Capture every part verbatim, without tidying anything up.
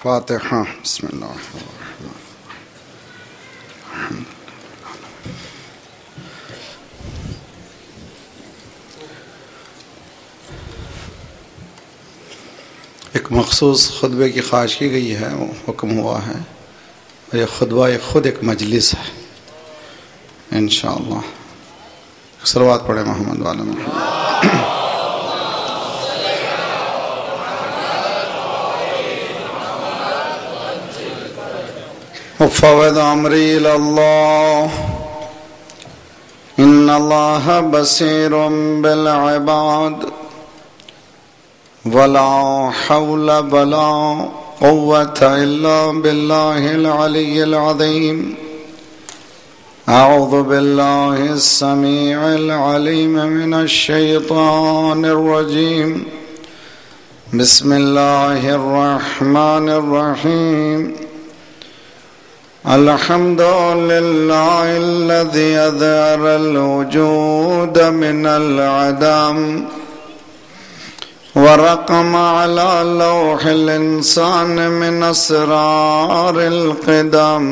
فاتحہ. بسم اللہ الرحمن الرحیم. ایک مخصوص خطبے کی خواہش کی گئی ہے، حکم ہوا ہے، اور یہ خطبہ یہ خود ایک مجلس ہے انشاءاللہ. صلوات پڑھیں محمد والا محمد. وفوض امری الى اللہ ان اللہ بصیر بالعباد ولا حول ولا قوة الا باللہ العلی العظیم. اعوذ باللہ السمیع العلیم من الشیطان الرجیم. بسم اللہ الرحمن الرحیم. الحمد للہ الذی اظہر الوجود من العدم ورقم على لوح الانسان من اسرار القدم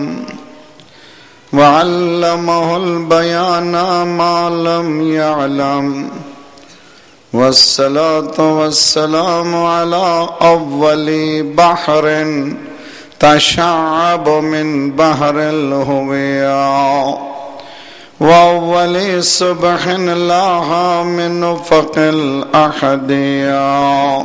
وعلمه البيان ما لم يعلم. والصلاة والسلام على أول بحر تشعب من بحر الهوية وأول صبح لاح من أفق الأحدية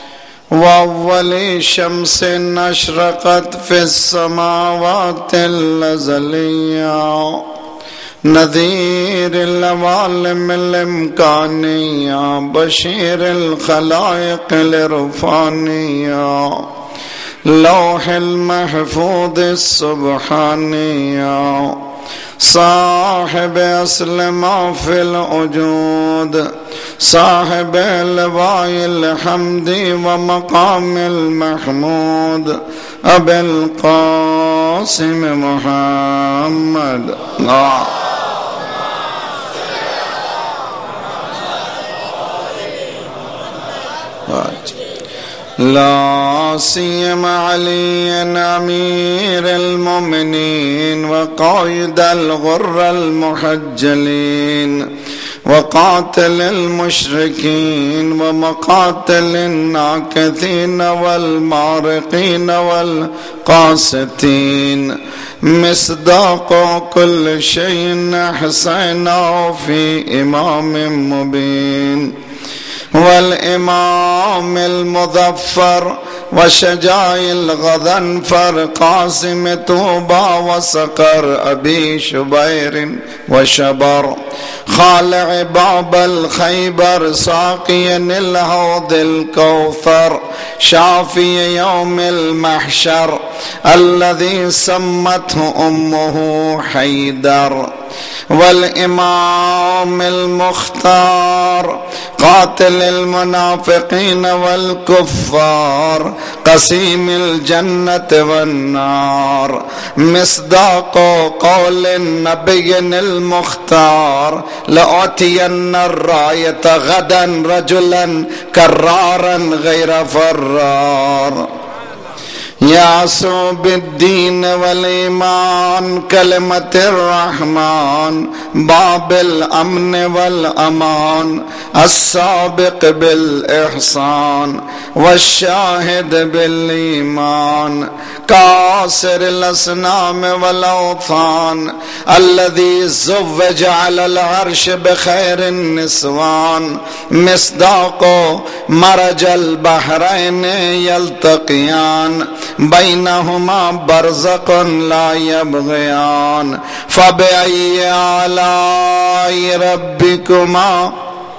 وأول شمس أشرقت في السماوات الأزلية نذير العوالم الإمكانية بشير الخلائق العرفانية لوح المحفوظ السبحانية صاحب أصل ما في الوجود صاحب لواء الحمد ومقام المحمود أبي القاسم محمد. آه. لا سيما علي أمير المؤمنين وقائد الغر المحجلين وقاتل المشركين ومقاتل الناكثين والمارقين والقاسطين مصداق كل شيء أحصيناه في إمام مبين. والإمام المظفر وشجاع الغضنفر قاسم طوبى وسقر أبي شبير وشبر خالع باب الخيبر ساقيا الهوض الكوثر شافي يوم المحشر الذي سمته أمه حيدر. والإمام المختار قاتل المنافقين والكفار قسيم الجنة والنار مصداق قول النبي المختار لأعطين الراية غدا رجلا كرارا غير فرار. يعصو بالدين والإيمان كلمة الرحمن باب الأمن والأمان السابق بالإحسان والشاهد بالإيمان كاسر الأصنام والأوثان الذي زوج على العرش بخير النسوان مصداق مرج البحرين يلتقيان بينهما برزق لا يبغيان. فبأي آلاء ربكما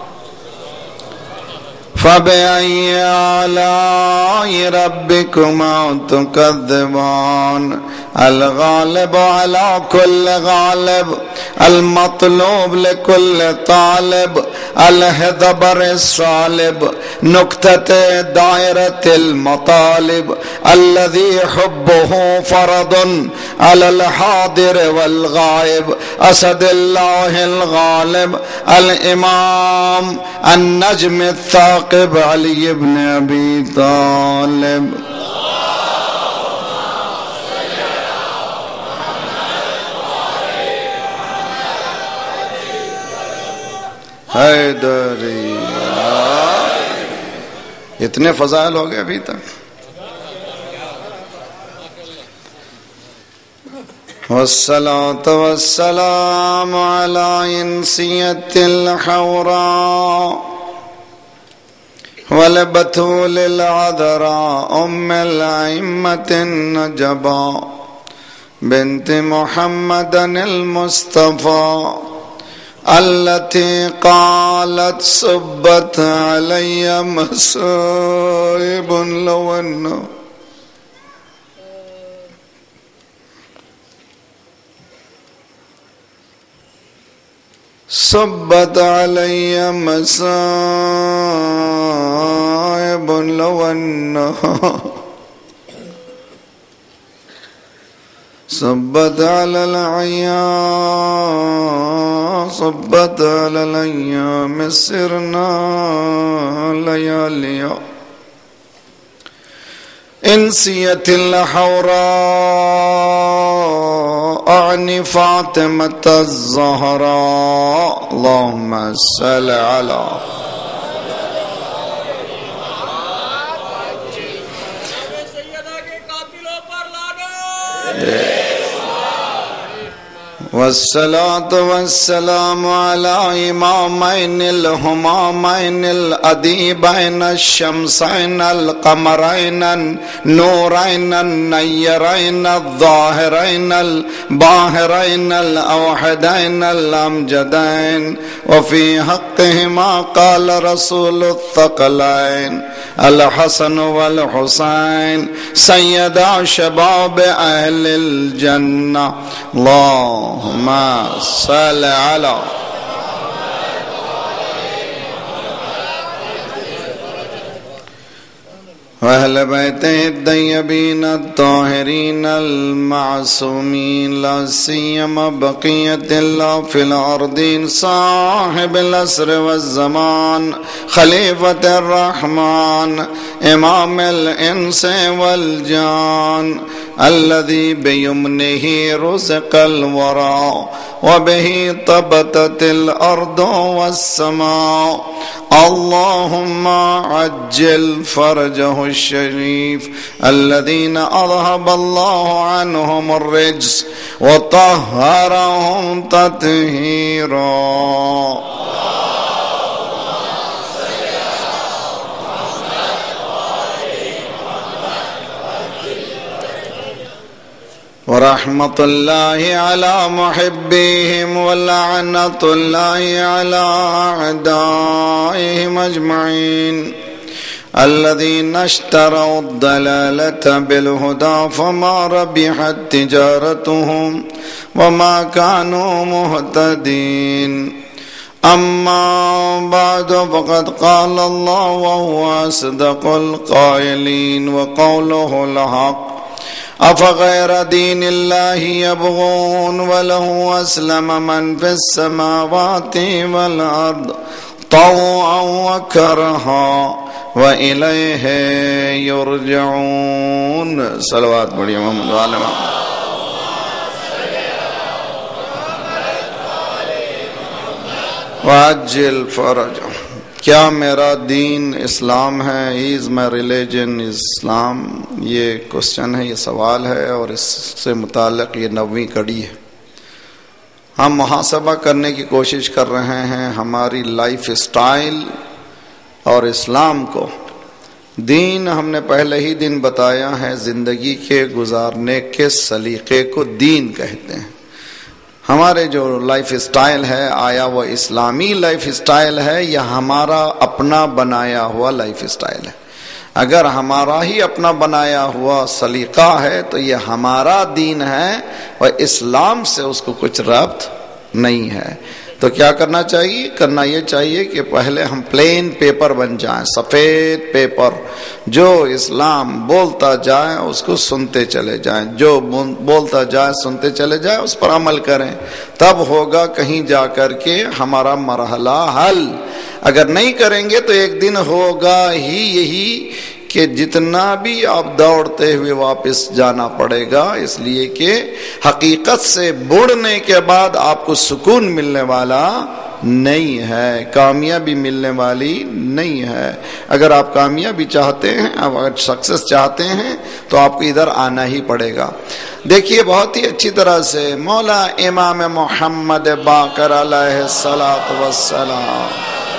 فبأي آلاء ربكما تكذبان. الغالب على كل غالب المطلوب لكل طالب الهدبر الصالب نكتة دائرة المطالب الذي حبه فرض على الحاضر والغائب أسد الله الغالب الإمام النجم الثاقب علي بن أبي طالب. حیدریہ. اتنے فضائل ہو گئے ابھی تک. والصلاة والسلام على إنسية الحوراء والبتول العذراء أم الأئمة النجباء بنت محمد المصطفى التي قالت صبت علي مصائب لو أنه صبت علي مصائب لو أنها صبت على الأيام صبت على الأيام سرنا لياليا إنسية الحوراء أعني فاطمة الزهراء اللهم صل على والصلاة والسلام على إمامين الهمامين الأديبين الشمسين القمرين النورين النيرين الظاهرين الباهرين الأوحدين الأمجدين وفي حقهما قال رسول الثقلين الحسن والحسين سيدا شباب أهل الجنة اللهم صل على وأهل بيته الطيبين الطاهرين المعصومين لا سيما بقية الله في الأرضين صاحب العصر والزمان خليفة الرحمن إمام الإنس والجان الذي بيمنه رزق الورى وبه طبتت الأرض والسماء اللهم عجل فرجه الشريف الذين أذهب الله عنهم الرجس وطهرهم تطهيرا ورحمة الله على محبيهم ولعنة الله على أعدائهم أجمعين الذين اشتروا الضلالة بالهدى فما ربحت تجارتهم وما كانوا مهتدين أما بعد فقد قال الله وهو أصدق القائلين وقوله الحق أفغير دين الله يبغون وله أسلم من في السماوات والأرض طوعا وكرها وإليه يرجعون صلوات بڑی محمد وآل محمد وعجل فرجهم. کیا میرا دین اسلام ہے؟ از مائی ریلیجن اسلام؟ یہ کوشچن ہے، یہ سوال ہے، اور اس سے متعلق یہ نویں کڑی ہے. ہم محاسبہ کرنے کی کوشش کر رہے ہیں ہماری لائف سٹائل اور اسلام کو. دین ہم نے پہلے ہی دن بتایا ہے، زندگی کے گزارنے کے سلیقے کو دین کہتے ہیں. ہمارے جو لائف سٹائل ہے، آیا وہ اسلامی لائف سٹائل ہے یا ہمارا اپنا بنایا ہوا لائف سٹائل ہے؟ اگر ہمارا ہی اپنا بنایا ہوا سلیقہ ہے تو یہ ہمارا دین ہے اور اسلام سے اس کو کچھ ربط نہیں ہے. تو کیا کرنا چاہیے؟ کرنا یہ چاہیے کہ پہلے ہم پلین پیپر بن جائیں، سفید پیپر. جو اسلام بولتا جائے اس کو سنتے چلے جائیں، جو بولتا جائے سنتے چلے جائیں، اس پر عمل کریں. تب ہوگا کہیں جا کر کے ہمارا مرحلہ حل. اگر نہیں کریں گے تو ایک دن ہوگا ہی یہی کہ جتنا بھی آپ دوڑتے ہوئے واپس جانا پڑے گا، اس لیے کہ حقیقت سے بڑھنے کے بعد آپ کو سکون ملنے والا نہیں ہے، کامیابی ملنے والی نہیں ہے۔ اگر آپ کامیابی چاہتے ہیں، اگر سکسیس چاہتے ہیں تو آپ کو ادھر آنا ہی پڑے گا۔ دیکھیے بہت ہی اچھی طرح سے مولا امام محمد باقر علیہ الصلوۃ والسلام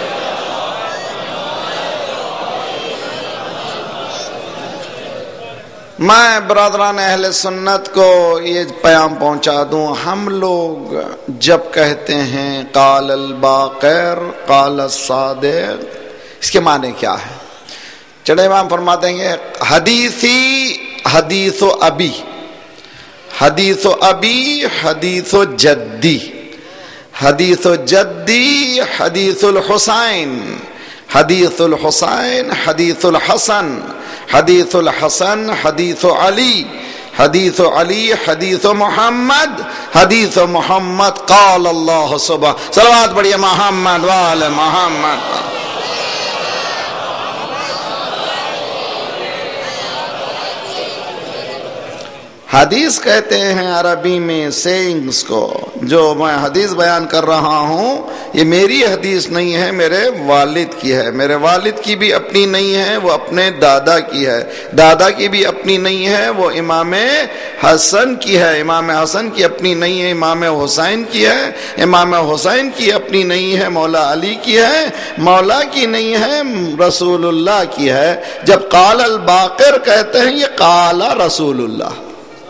میں برادران اہل سنت کو یہ پیام پہنچا دوں، ہم لوگ جب کہتے ہیں قال الباقر قال الصادق، اس کے معنی کیا ہے؟ چلے امام فرماتے ہیں حدیثی حدیث و ابی، حدیث و ابی حدیث و جدی، حدیث و جدی حدیث الحسین، حدیث الحسین حدیث الحسن، حدیث الحسن حدیث علی، حدیث علی حدیث محمد، حدیث محمد قال اللہ صبح، صلوات پڑھیے محمد وآل محمد۔ حدیث کہتے ہیں عربی میں سینگز کو، جو میں حدیث بیان کر رہا ہوں یہ میری حدیث نہیں ہے، میرے والد کی ہے، میرے والد کی بھی اپنی نہیں ہے، وہ اپنے دادا کی ہے، دادا کی بھی اپنی نہیں ہے، وہ امام حسن کی ہے، امام حسن کی اپنی نہیں ہے، امام حسین کی ہے، امام حسین کی اپنی نہیں ہے، مولا علی کی ہے، مولا کی نہیں ہے، رسول اللہ کی ہے۔ جب قال الباقر کہتے ہیں یہ قال رسول اللہ۔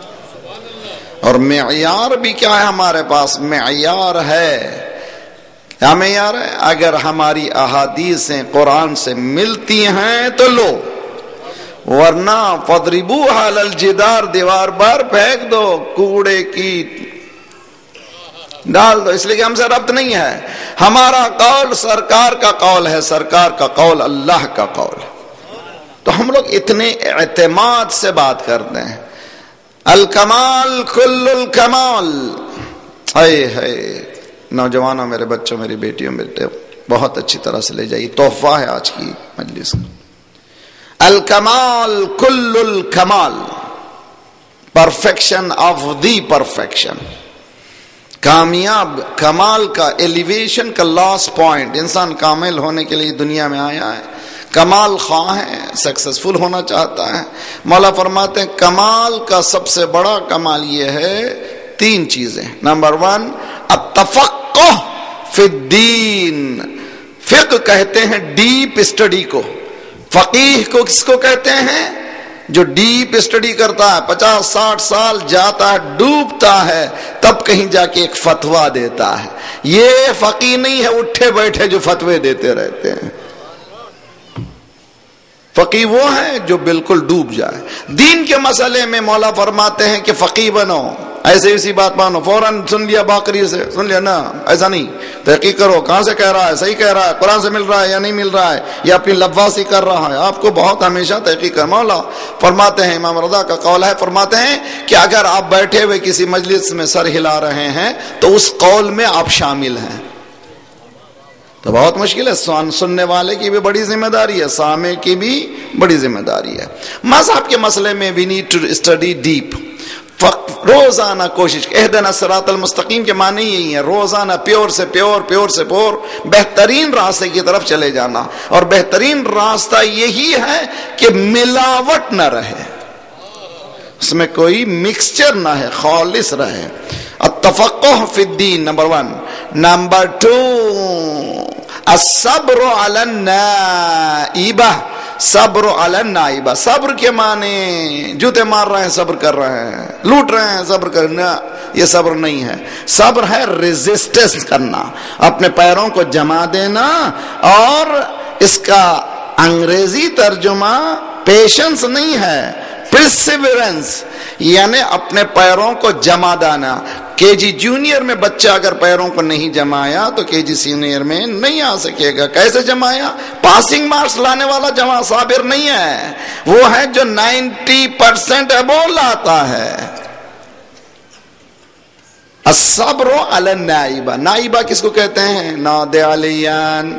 اور معیار بھی کیا ہے ہمارے پاس؟ معیار ہے، کیا معیار ہے؟ اگر ہماری احادیثیں قرآن سے ملتی ہیں تو لو، ورنہ فضربوها علی الجدار، دیوار پر پھینک دو، کوڑے کی ڈال دو، اس لیے کہ ہم سے ربط نہیں ہے۔ ہمارا قول سرکار کا قول ہے، سرکار کا قول اللہ کا قول ہے۔ تو ہم لوگ اتنے اعتماد سے بات کرتے ہیں۔ الکمال کل الکمال، ہائے ہائے نوجوانوں، میرے بچوں، میری بیٹیوں، بیٹے بہت اچھی طرح سے لے جائیے، تحفہ ہے آج کی مجلس کا۔ الکمال کل الکمال، پرفیکشن آف دی پرفیکشن، کامیاب کمال کا ایلیویشن کا لاسٹ پوائنٹ۔ انسان کامل ہونے کے لیے دنیا میں آیا ہے، کمال خواہ ہے، سکسیسفل ہونا چاہتا ہے۔ مولا فرماتے ہیں کمال کا سب سے بڑا کمال یہ ہے تین چیزیں۔ نمبر ون التفقہ فی الدین، فقہ کہتے ہیں ڈیپ اسٹڈی کو، فقیہ کو کس کو کہتے ہیں؟ جو ڈیپ اسٹڈی کرتا ہے، پچاس ساٹھ سال جاتا ہے، ڈوبتا ہے، تب کہیں جا کے ایک فتویٰ دیتا ہے۔ یہ فقیہ نہیں ہے اٹھے بیٹھے جو فتوے دیتے رہتے ہیں۔ فقیہ وہ ہے جو بالکل ڈوب جائے دین کے مسئلے میں۔ مولا فرماتے ہیں کہ فقیہ بنو، ایسے اسی بات مانو، فوراً سن لیا باقری سے، سن لیا نا، ایسا نہیں، تحقیق کرو کہاں سے کہہ رہا ہے، صحیح کہہ رہا ہے، قرآن سے مل رہا ہے یا نہیں مل رہا ہے، یا اپنی لفاظی کر رہا ہے۔ آپ کو بہت ہمیشہ تحقیق کر۔ مولا فرماتے ہیں، امام رضا کا قول ہے، فرماتے ہیں کہ اگر آپ بیٹھے ہوئے کسی مجلس میں سر ہلا رہے ہیں تو اس قول میں آپ شامل ہیں، تو بہت مشکل ہے۔ سننے والے کی بھی بڑی ذمہ داری ہے، سامع کی بھی بڑی ذمہ داری ہے۔ مذہب کے مسئلے میں we need to study deep, روزانہ کوشش۔ اہدنا الصراط المستقیم کے معنی یہی ہے، روزانہ پیور سے پیور، پیور سے پیور بہترین راستے کی طرف چلے جانا۔ اور بہترین راستہ یہی ہے کہ ملاوٹ نہ رہے، اس میں کوئی مکسچر نہ ہے، خالص رہے۔ التفقہ فی الدین نمبر ون۔ نمبر ٹو الصبر علی النائبہ، صبر علی النائبہ۔ صبر کے معنی جوتے مار رہے ہیں صبر کر رہے ہیں، لوٹ رہے ہیں صبر کرنا، یہ صبر نہیں ہے۔ صبر ہے ریزسٹنس کرنا، اپنے پیروں کو جما دینا، اور اس کا انگریزی ترجمہ پیشنس نہیں ہے، پرسیورنس، یعنی اپنے پیروں کو جما دینا۔ کے جی جونیئر میں بچہ اگر پیروں کو نہیں جمایا تو کے جی سینئر میں نہیں آ سکے گا۔ کیسے جمایا؟ پاسنگ مارکس لانے والا جمع صابر نہیں ہے، وہ ہے جو نائنٹی پرسنٹ ابو لاتا ہے۔ الصبر علی النائبہ، نائبہ کس کو کہتے ہیں؟ ناد علیان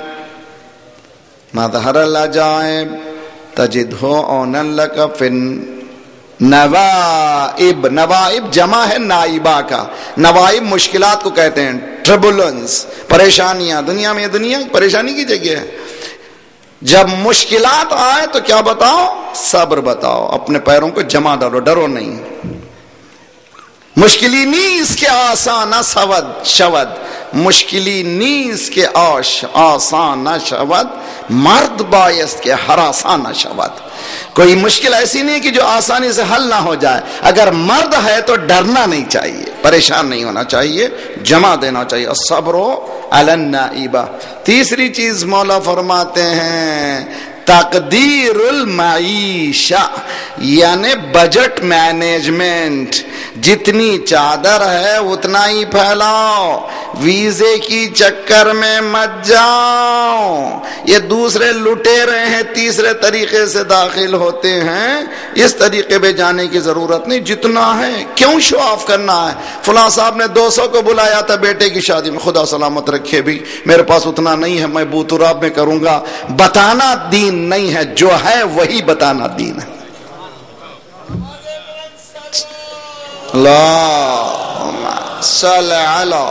مظہر العجائب تجدہ اونا لک فن نوائب، نوائب جمع ہے نائبہ کا. نوائب مشکلات کو کہتے ہیں، ٹربولنس، پریشانیاں. دنیا میں دنیا پریشانی کی جگہ ہے. جب مشکلات آئے تو کیا بتاؤ؟ صبر بتاؤ، اپنے پیروں کو جمع ڈالو، ڈرو نہیں. مشکلی نیز کے آسان شود شود، مشکلی نیز کے آش آسان شود، مرد بایست کے ہر آسان شود. کوئی مشکل ایسی نہیں کہ جو آسانی سے حل نہ ہو جائے. اگر مرد ہے تو ڈرنا نہیں چاہیے، پریشان نہیں ہونا چاہیے، جمع دینا چاہیے. الصبر علی النائبہ. تیسری چیز مولا فرماتے ہیں تقدیر المعیشہ، یعنی بجٹ مینجمنٹ. جتنی چادر ہے اتنا ہی پھیلاؤ، ویزے کی چکر میں مت جاؤ. یہ دوسرے لٹیرے ہیں، تیسرے طریقے سے داخل ہوتے ہیں، اس طریقے پہ جانے کی ضرورت نہیں. جتنا ہے کیوں شو آف کرنا ہے؟ فلاں صاحب نے دو سو کو بلایا تھا بیٹے کی شادی میں، خدا سلامت رکھے بھی میرے پاس اتنا نہیں ہے، میں بوتراب میں کروں گا. بتانا دین نہیں ہے، جو ہے وہی بتانا دین ہے. اللہم صل علی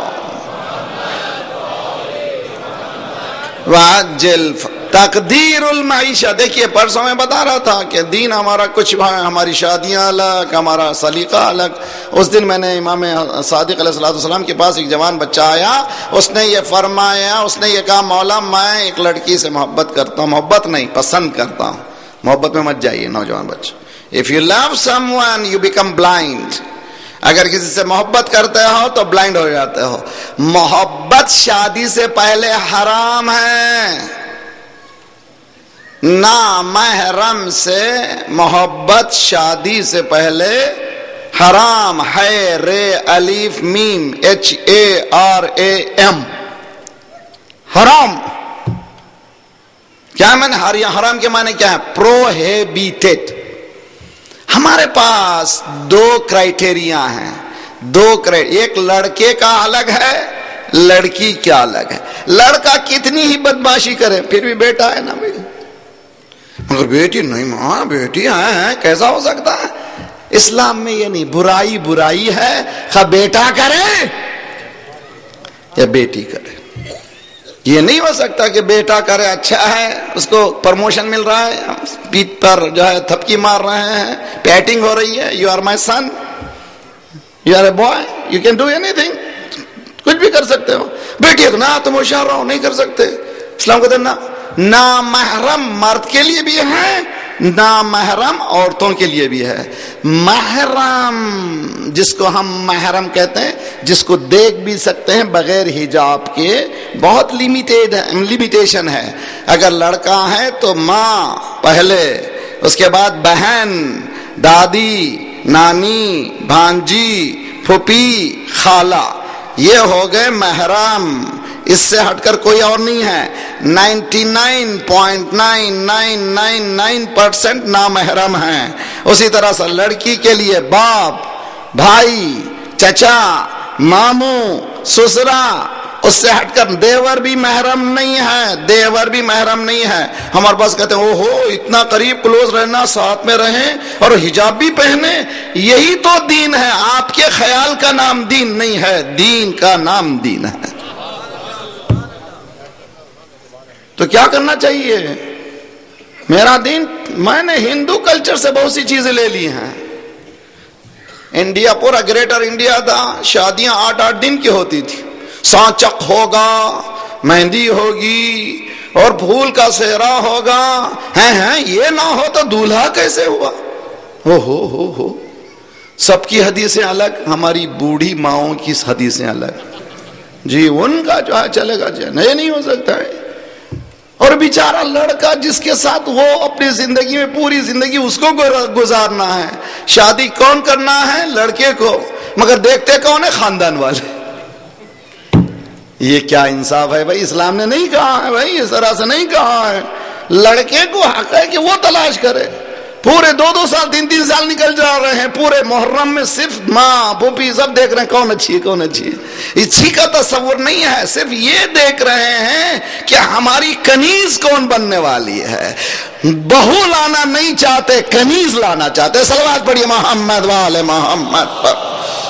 وعجل. تقدیر المعیشہ. دیکھیے پرسوں میں بتا رہا تھا کہ دین ہمارا کچھ، ہماری شادیاں الگ، ہمارا سلیقہ الگ. اس دن میں نے امام صادق علیہ الصلوۃ والسلام کے پاس ایک جوان بچہ آیا، اس نے یہ فرمایا، اس نے یہ کہا مولا میں ایک لڑکی سے محبت کرتا ہوں. محبت نہیں، پسند کرتا ہوں. محبت میں مت جائیے نوجوان بچہ. If you love someone you become blind. اگر کسی سے محبت کرتے ہو تو بلائنڈ ہو جاتے ہو. محبت شادی سے پہلے حرام ہے. نامحرم سے محبت شادی سے پہلے حرام ہے. رے الف میم H A R A M, حرام. کیا میں نے حرام کے معنی کیا ہے؟ پروہیبیٹڈ. ہمارے پاس دو کرائٹیریا ہیں، دو ایک لڑکے کا الگ ہے، لڑکی کیا الگ ہے. لڑکا کتنی ہی بدماشی کرے پھر بھی بیٹا ہے نا بھائی. مگر بیٹی نہیں، ماں بیٹی ہے، کیسا ہو سکتا ہے؟ اسلام میں یہ نہیں. برائی برائی ہے، خواہ بیٹا کرے یا بیٹی کرے. یہ نہیں ہو سکتا کہ بیٹا کرے اچھا ہے، اس کو پروموشن مل رہا ہے، پیٹ پر جو ہے تھپکی مار رہے ہیں، پیٹنگ ہو رہی ہے. You are my son, you are a boy, you can do anything. کچھ بھی کر سکتے ہو. بیٹی ہے نا تم ہوشیار رہو، نہیں کر سکتے. اسلام کو دینا نامحرم مرد کے لیے بھی ہے، نامحرم عورتوں کے لیے بھی ہے. محرم جس کو ہم محرم کہتے ہیں، جس کو دیکھ بھی سکتے ہیں بغیر حجاب کے، بہت لیمیٹیڈ لیمیٹیشن ہے. اگر لڑکا ہے تو ماں پہلے، اس کے بعد بہن، دادی، نانی، بھانجی، پھوپھی، خالہ، یہ ہو گئے محرم. اس سے ہٹ کر کوئی اور نہیں ہے. Ninety nine point nine nine nine nine percent نامحرم ہیں. اسی طرح سے لڑکی کے لیے باپ، بھائی، چچا، ماموں، سسرا، اس سے ہٹ کر دیور بھی محرم نہیں ہے. دیور بھی محرم نہیں ہے. ہمارے پاس کہتے ہیں او ہو اتنا قریب کلوز رہنا، ساتھ میں رہیں اور حجاب بھی پہنے، یہی تو دین ہے. آپ کے خیال کا نام دین نہیں ہے، دین کا نام دین ہے. تو کیا کرنا چاہیے؟ میرا دین، میں نے ہندو کلچر سے بہت سی چیزیں لے لی ہیں. انڈیا پورا گریٹر انڈیا تھا، شادیاں آٹھ آٹھ دن کی ہوتی تھی. سانچک ہوگا، مہندی ہوگی اور پھول کا سہرا ہوگا. ہیں ہیں یہ نہ ہو تو دولہا کیسے ہوا؟ ہو ہو ہو ہو سب کی حدیثیں الگ، ہماری بوڑھی ماؤں کی حدیثیں الگ. جی ان کا جو ہے چلے گا، جی نہیں نہیں ہو سکتا ہے. اور بیچارہ لڑکا جس کے ساتھ وہ اپنی زندگی میں پوری زندگی اس کو گزارنا ہے. شادی کون کرنا ہے؟ لڑکے کو. مگر دیکھتے کون ہے؟ خاندان والے. یہ کیا انصاف ہے بھائی؟ اسلام نے نہیں کہا ہے بھائی، اس طرح سے نہیں کہا ہے. لڑکے کو حق ہے کہ وہ تلاش کرے. پورے دو دو سال تین تین سال نکل جا رہے ہیں، پورے محرم میں صرف ماں پوپی سب دیکھ رہے ہیں کون اچھی ہے کون اچھی ہے، اچھی کا تصور نہیں ہے، صرف یہ دیکھ رہے ہیں کہ ہماری کنیز کون بننے والی ہے۔ بہو لانا نہیں چاہتے، کنیز لانا چاہتے۔ صلوات پڑھیے محمد والے محمد پر۔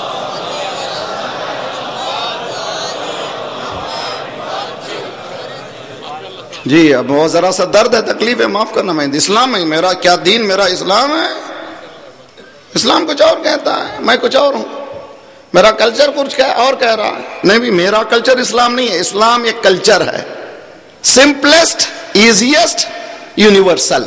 جی اب وہ ذرا سا درد ہے، تکلیف ہے، معاف کرنا، میں اسلام ہے میرا، کیا دین میرا اسلام ہے؟ اسلام کچھ اور کہتا ہے، میں کچھ اور ہوں، میرا کلچر کچھ اور کہہ رہا ہے۔ نہیں بھی میرا کلچر اسلام نہیں ہے، اسلام ایک کلچر ہے، سمپلسٹ، ایزیسٹ، یونیورسل،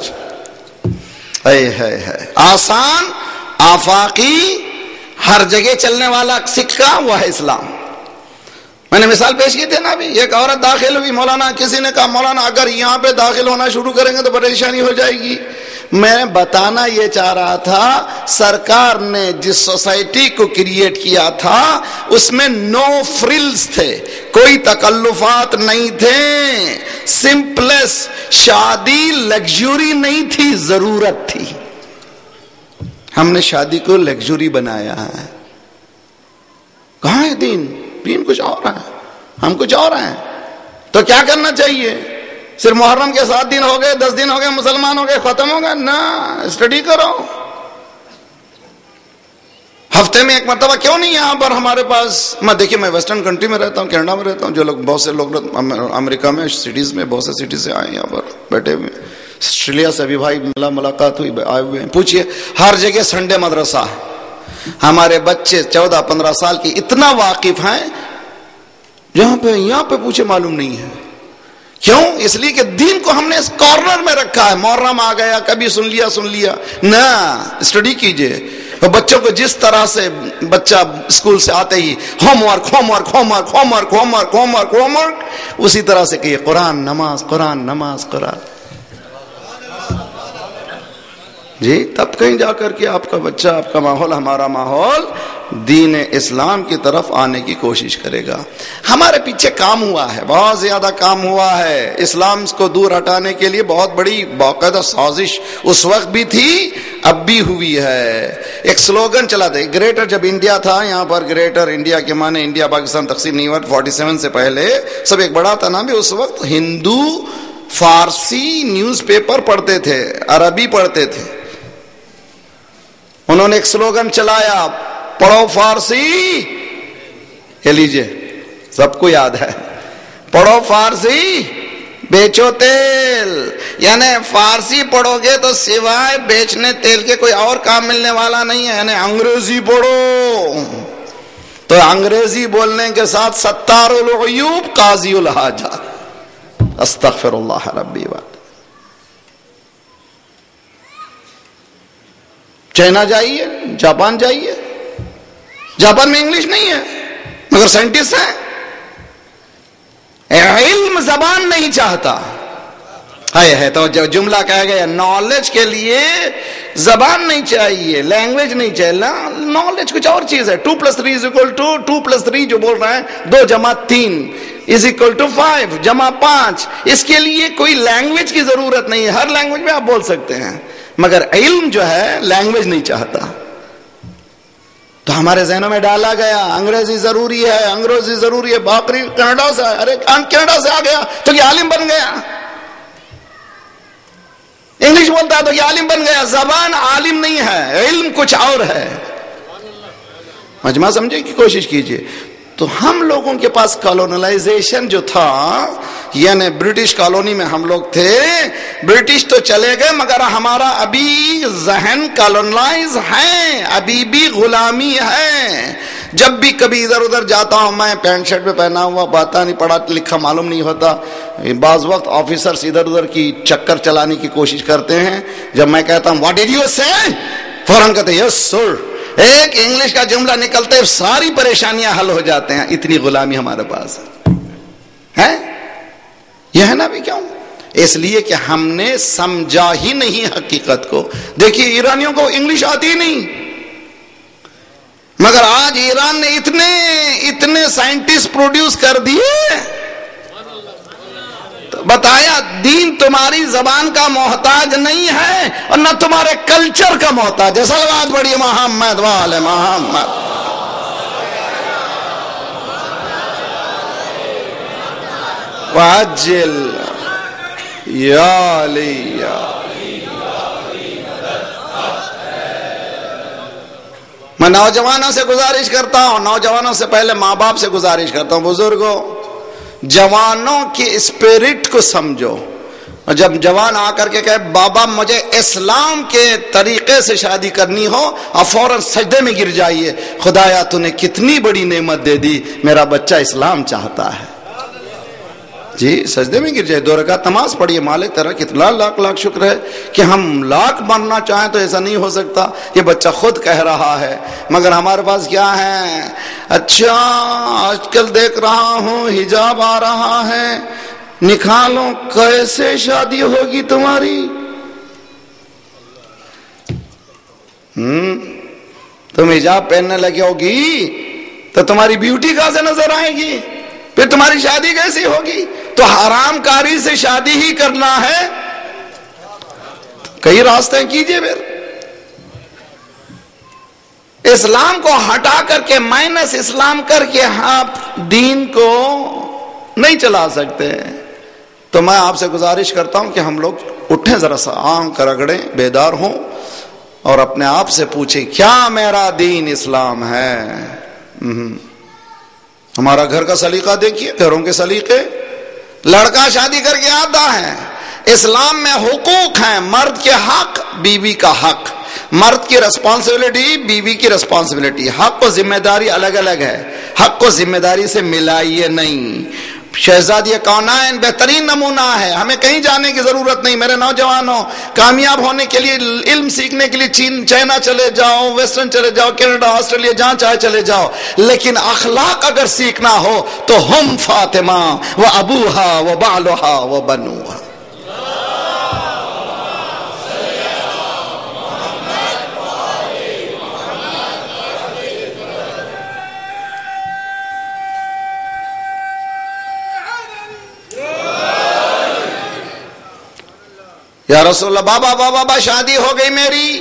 ہے آسان، آفاقی، ہر جگہ چلنے والا سکہ، وہ ہے اسلام۔ میں نے مثال پیش کی تھی نا ابھی، ایک عورت داخل ہوئی، مولانا کسی نے کہا مولانا اگر یہاں پہ داخل ہونا شروع کریں گے تو پریشانی ہو جائے گی۔ میں بتانا یہ چاہ رہا تھا سرکار نے جس سوسائٹی کو کریٹ کیا تھا اس میں نو فرلز تھے، کوئی تکلفات نہیں تھے، سمپلس، شادی لگژری نہیں تھی، ضرورت تھی۔ ہم نے شادی کو لگژری بنایا ہے۔ کہاں ہے دین؟ دین کچھ اور ہے، ہم کچھ اور ہیں۔ تو کیا کرنا چاہیے؟ صرف محرم کے سات دن ہو گئے، دس دن ہو گئے، مسلمان ہو گئے، ختم ہو گئے؟ نہ، اسٹڈی کرو۔ ہفتے میں ایک مرتبہ کیوں نہیں یہاں پر ہمارے پاس، میں دیکھیے میں ویسٹرن کنٹری میں رہتا ہوں، کینیڈا میں رہتا ہوں، جو لوگ بہت سے لوگ امریکہ میں سٹیز میں بہت سے سٹیز سے آئے ہیں یہاں پر بیٹھے ہوئے، آسٹریلیا سے بھی بھائی ملا ملاقات ہوئی، آئے ہوئے ہیں۔ پوچھئے ہر جگہ سنڈے مدرسہ ہے، ہمارے بچے چودہ پندرہ سال کی اتنا واقف ہیں جہاں پہ یہاں پہ پوچھے معلوم نہیں ہے۔ کیوں؟ اس لیے کہ دین کو ہم نے اس کارنر میں رکھا ہے۔ محرم آ گیا، کبھی سن لیا سن لیا نہ، اسٹڈی کیجئے۔ بچوں کو جس طرح سے بچہ اسکول سے آتے ہی home work home work home work home work home work home work home work, اسی طرح سے کہ قرآن نماز قرآن نماز قرآن، جی تب کہیں جا کر کے آپ کا بچہ، آپ کا ماحول، ہمارا ماحول دین اسلام کی طرف آنے کی کوشش کرے گا۔ ہمارے پیچھے کام ہوا ہے، بہت زیادہ کام ہوا ہے، اسلام کو دور ہٹانے کے لیے بہت بڑی باقاعدہ سازش اس وقت بھی تھی، اب بھی ہوئی ہے۔ ایک سلوگن چلا تھا، گریٹر جب انڈیا تھا یہاں پر، گریٹر انڈیا کے معنی انڈیا پاکستان تقسیم نہیں ہوا، فورٹی سیون سے پہلے سب ایک بڑا تھا نا بھی، اس وقت ہندو فارسی نیوز پیپر پڑھتے تھے، عربی پڑھتے تھے۔ انہوں نے ایک سلوگن چلایا، پڑھو فارسی، یہ لیجئے سب کو یاد ہے، پڑھو فارسی بیچو تیل، یعنی فارسی پڑھو گے تو سوائے بیچنے تیل کے کوئی اور کام ملنے والا نہیں ہے، یعنی انگریزی پڑھو تو انگریزی بولنے کے ساتھ ستار العیوب قاضی الحاجات، استغفر اللہ ربی وات۔ چائنا جائیے، جاپان جائیے، جاپان میں انگلش نہیں ہے مگر سائنٹسٹ ہیں۔ علم زبان نہیں چاہتا ہے ہے تو جملہ کہا گیا، نالج کے لیے زبان نہیں چاہیے، لینگویج نہیں چاہیے، نالج کچھ اور چیز ہے۔ Two plus three is equal two, two plus three جو بول رہے ہیں دو جمع تین از اکول ٹو فائیو، جمع پانچ، اس کے لیے کوئی لینگویج کی ضرورت نہیں ہے، ہر لینگویج میں آپ بول سکتے ہیں، مگر علم جو ہے لینگویج نہیں چاہتا۔ تو ہمارے ذہنوں میں ڈالا گیا انگریزی ضروری ہے، انگریزی ضروری ہے، باقی کینیڈا سے، ارے کینیڈا سے آ گیا تو یہ عالم بن گیا، انگلش بولتا ہے تو یہ عالم بن گیا۔ زبان عالم نہیں ہے، علم کچھ اور ہے۔ مجمع سمجھے کی کوشش کیجئے۔ تو ہم لوگوں کے پاس کالونائزیشن جو تھا، یعنی برٹش کالونی میں ہم لوگ تھے، برٹش تو چلے گئے مگر ہمارا ابھی ذہن کالونائز ہے، ابھی بھی غلامی ہے۔ جب بھی کبھی ادھر ادھر جاتا ہوں میں، پینٹ شرٹ پہ پہنا ہوا، پتہ نہیں پڑھا لکھا معلوم نہیں ہوتا، بعض وقت آفیسرز ادھر ادھر کی چکر چلانے کی کوشش کرتے ہیں، جب میں کہتا ہوں واٹ ڈیڈ یو سے، فوراً کہتے ہیں یس سر، ایک انگلش کا جملہ نکلتے ساری پریشانیاں حل ہو جاتے ہیں۔ اتنی غلامی ہمارے پاس ہے، یہ ہے نا بھی کیوں؟ اس لیے کہ ہم نے سمجھا ہی نہیں حقیقت کو۔ دیکھیے ایرانیوں کو انگلش آتی ہی نہیں، مگر آج ایران نے اتنے اتنے سائنٹسٹ پروڈیوس کر دیے، تو بتایا دین تمہاری زبان کا محتاج نہیں ہے اور نہ تمہارے کلچر کا محتاج ہے. صلوات پڑھیے محمد وآل محمد. وعجل یا علی یا میں نوجوانوں سے گزارش کرتا ہوں، نوجوانوں سے پہلے ماں باپ سے گزارش کرتا ہوں، بزرگوں جوانوں کی اسپرٹ کو سمجھو. اور جب جوان آ کر کے کہے بابا مجھے اسلام کے طریقے سے شادی کرنی ہو، اور فوراً سجدے میں گر جائیے، خدایا تو نے کتنی بڑی نعمت دے دی، میرا بچہ اسلام چاہتا ہے. جی سجدے میں گر جائے، دو رکعت نماز پڑھیے، مالک تیرا کتنا لاکھ لاکھ شکر ہے کہ ہم لاکھ بننا چاہیں تو ایسا نہیں ہو سکتا. یہ بچہ خود کہہ رہا ہے، مگر ہمارے پاس کیا ہے؟ اچھا آج کل دیکھ رہا ہوں حجاب آ رہا ہے، نکالو کیسے شادی ہوگی تمہاری؟ ہم تم حجاب پہننے لگے ہوگی تو تمہاری بیوٹی کہاں سے نظر آئے گی؟ پھر تمہاری شادی کیسی ہوگی؟ تو حرام کاری سے شادی ہی کرنا ہے، کئی راستے کیجئے. پھر اسلام کو ہٹا کر کے مائنس اسلام کر کے آپ دین کو نہیں چلا سکتے. تو میں آپ سے گزارش کرتا ہوں کہ ہم لوگ اٹھیں، ذرا سا آنکھ رگڑیں، بیدار ہوں اور اپنے آپ سے پوچھیں کیا میرا دین اسلام ہے. ہمارا گھر کا سلیقہ دیکھیے، گھروں کے سلیقے. لڑکا شادی کر کے آتا ہے، اسلام میں حقوق ہیں، مرد کے حق، بیوی کا حق، مرد کی ریسپانسبلٹی، بیوی کی ریسپانسبلٹی. حق و ذمہ داری الگ الگ ہے، حق کو ذمہ داری سے ملائیے نہیں. شہزادی کونین بہترین نمونہ ہے، ہمیں کہیں جانے کی ضرورت نہیں. میرے نوجوانوں، کامیاب ہونے کے لیے، علم سیکھنے کے لیے چین چائنا چلے جاؤ، ویسٹرن چلے جاؤ، کینیڈا، آسٹریلیا، جہاں چاہے چلے جاؤ، لیکن اخلاق اگر سیکھنا ہو تو ہم فاطمہ و ابوہا و بالہا و بنوہا. یا رسول اللہ، بابا بابا بابا شادی ہو گئی میری،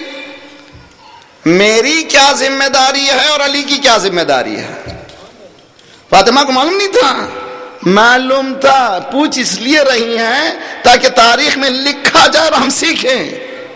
میری کیا ذمہ داری ہے اور علی کی کیا ذمہ داری ہے؟ فاطمہ کو معلوم نہیں تھا؟ معلوم تھا. پوچھ اس لیے رہی ہیں تاکہ تاریخ میں لکھا جائے اور ہم سیکھیں.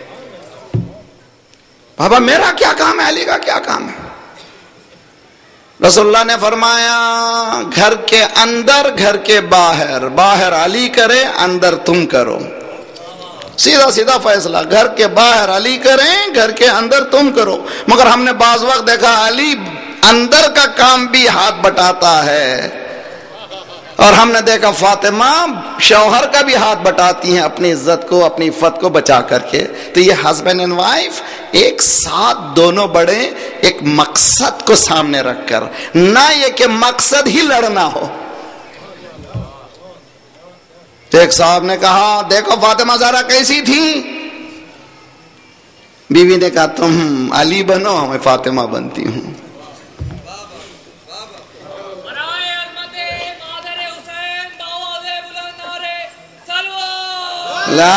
بابا میرا کیا کام ہے، علی کا کیا کام ہے؟ رسول اللہ نے فرمایا گھر کے اندر، گھر کے باہر، باہر علی کرے، اندر تم کرو. سیدھا سیدھا فیصلہ، گھر کے باہر علی کریں، گھر کے اندر تم کرو. مگر ہم نے بعض وقت دیکھا علی اندر کا کام بھی ہاتھ بٹاتا ہے، اور ہم نے دیکھا فاطمہ شوہر کا بھی ہاتھ بٹاتی ہیں اپنی عزت کو، اپنی عفت کو بچا کر کے. تو یہ ہسبینڈ اینڈ وائف ایک ساتھ دونوں بڑے، ایک مقصد کو سامنے رکھ کر، نہ یہ کہ مقصد ہی لڑنا ہو. ایک صاحب نے کہا دیکھو فاطمہ زہرا کیسی تھی؟ بیوی نے کہا تم علی بنو، میں فاطمہ بنتی ہوں. لا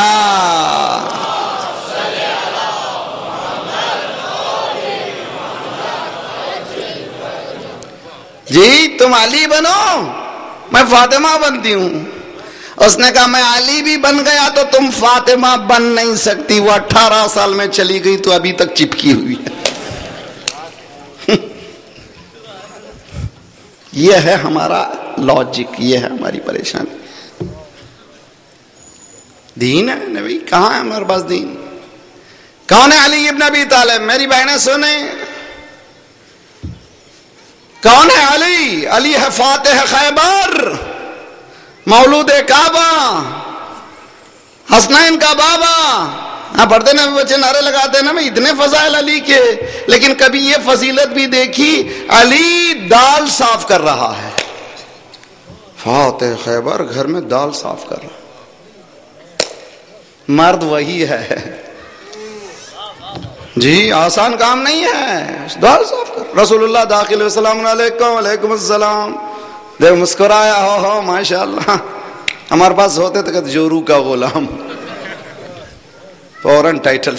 جی تم علی بنو، میں فاطمہ بنتی ہوں. اس نے کہا میں علی بھی بن گیا تو تم فاطمہ بن نہیں سکتی. وہ اٹھارہ سال میں چلی گئی تو ابھی تک چپکی ہوئی ہے. یہ ہے ہمارا لاجک، یہ ہے ہماری پریشانی. دین ہے نبی، کہاں ہے ہمارے پاس دین؟ کون ہے علی ابن ابی طالب؟ میری بہنیں سنیں، کون ہے علی؟ علی ہے فاتح خیبر، مولود کعبہ، حسنین کا بابا. ہاں پڑھتے نا بچے نعرے لگاتے نا میں اتنے فضائل علی کے، لیکن کبھی یہ فضیلت بھی دیکھی علی دال صاف کر رہا ہے. فاتح خیبر گھر میں دال صاف کر رہا، مرد وہی ہے. جی آسان کام نہیں ہے، دال صاف کر. رسول اللہ داخل السلام علیکم، وعلیکم السلام، دیکھ مسکرایا، ہو ہو ماشاءاللہ. ہمارے پاس ہوتے تو کہتے جورو کا غلام، فوراً ٹائٹل۔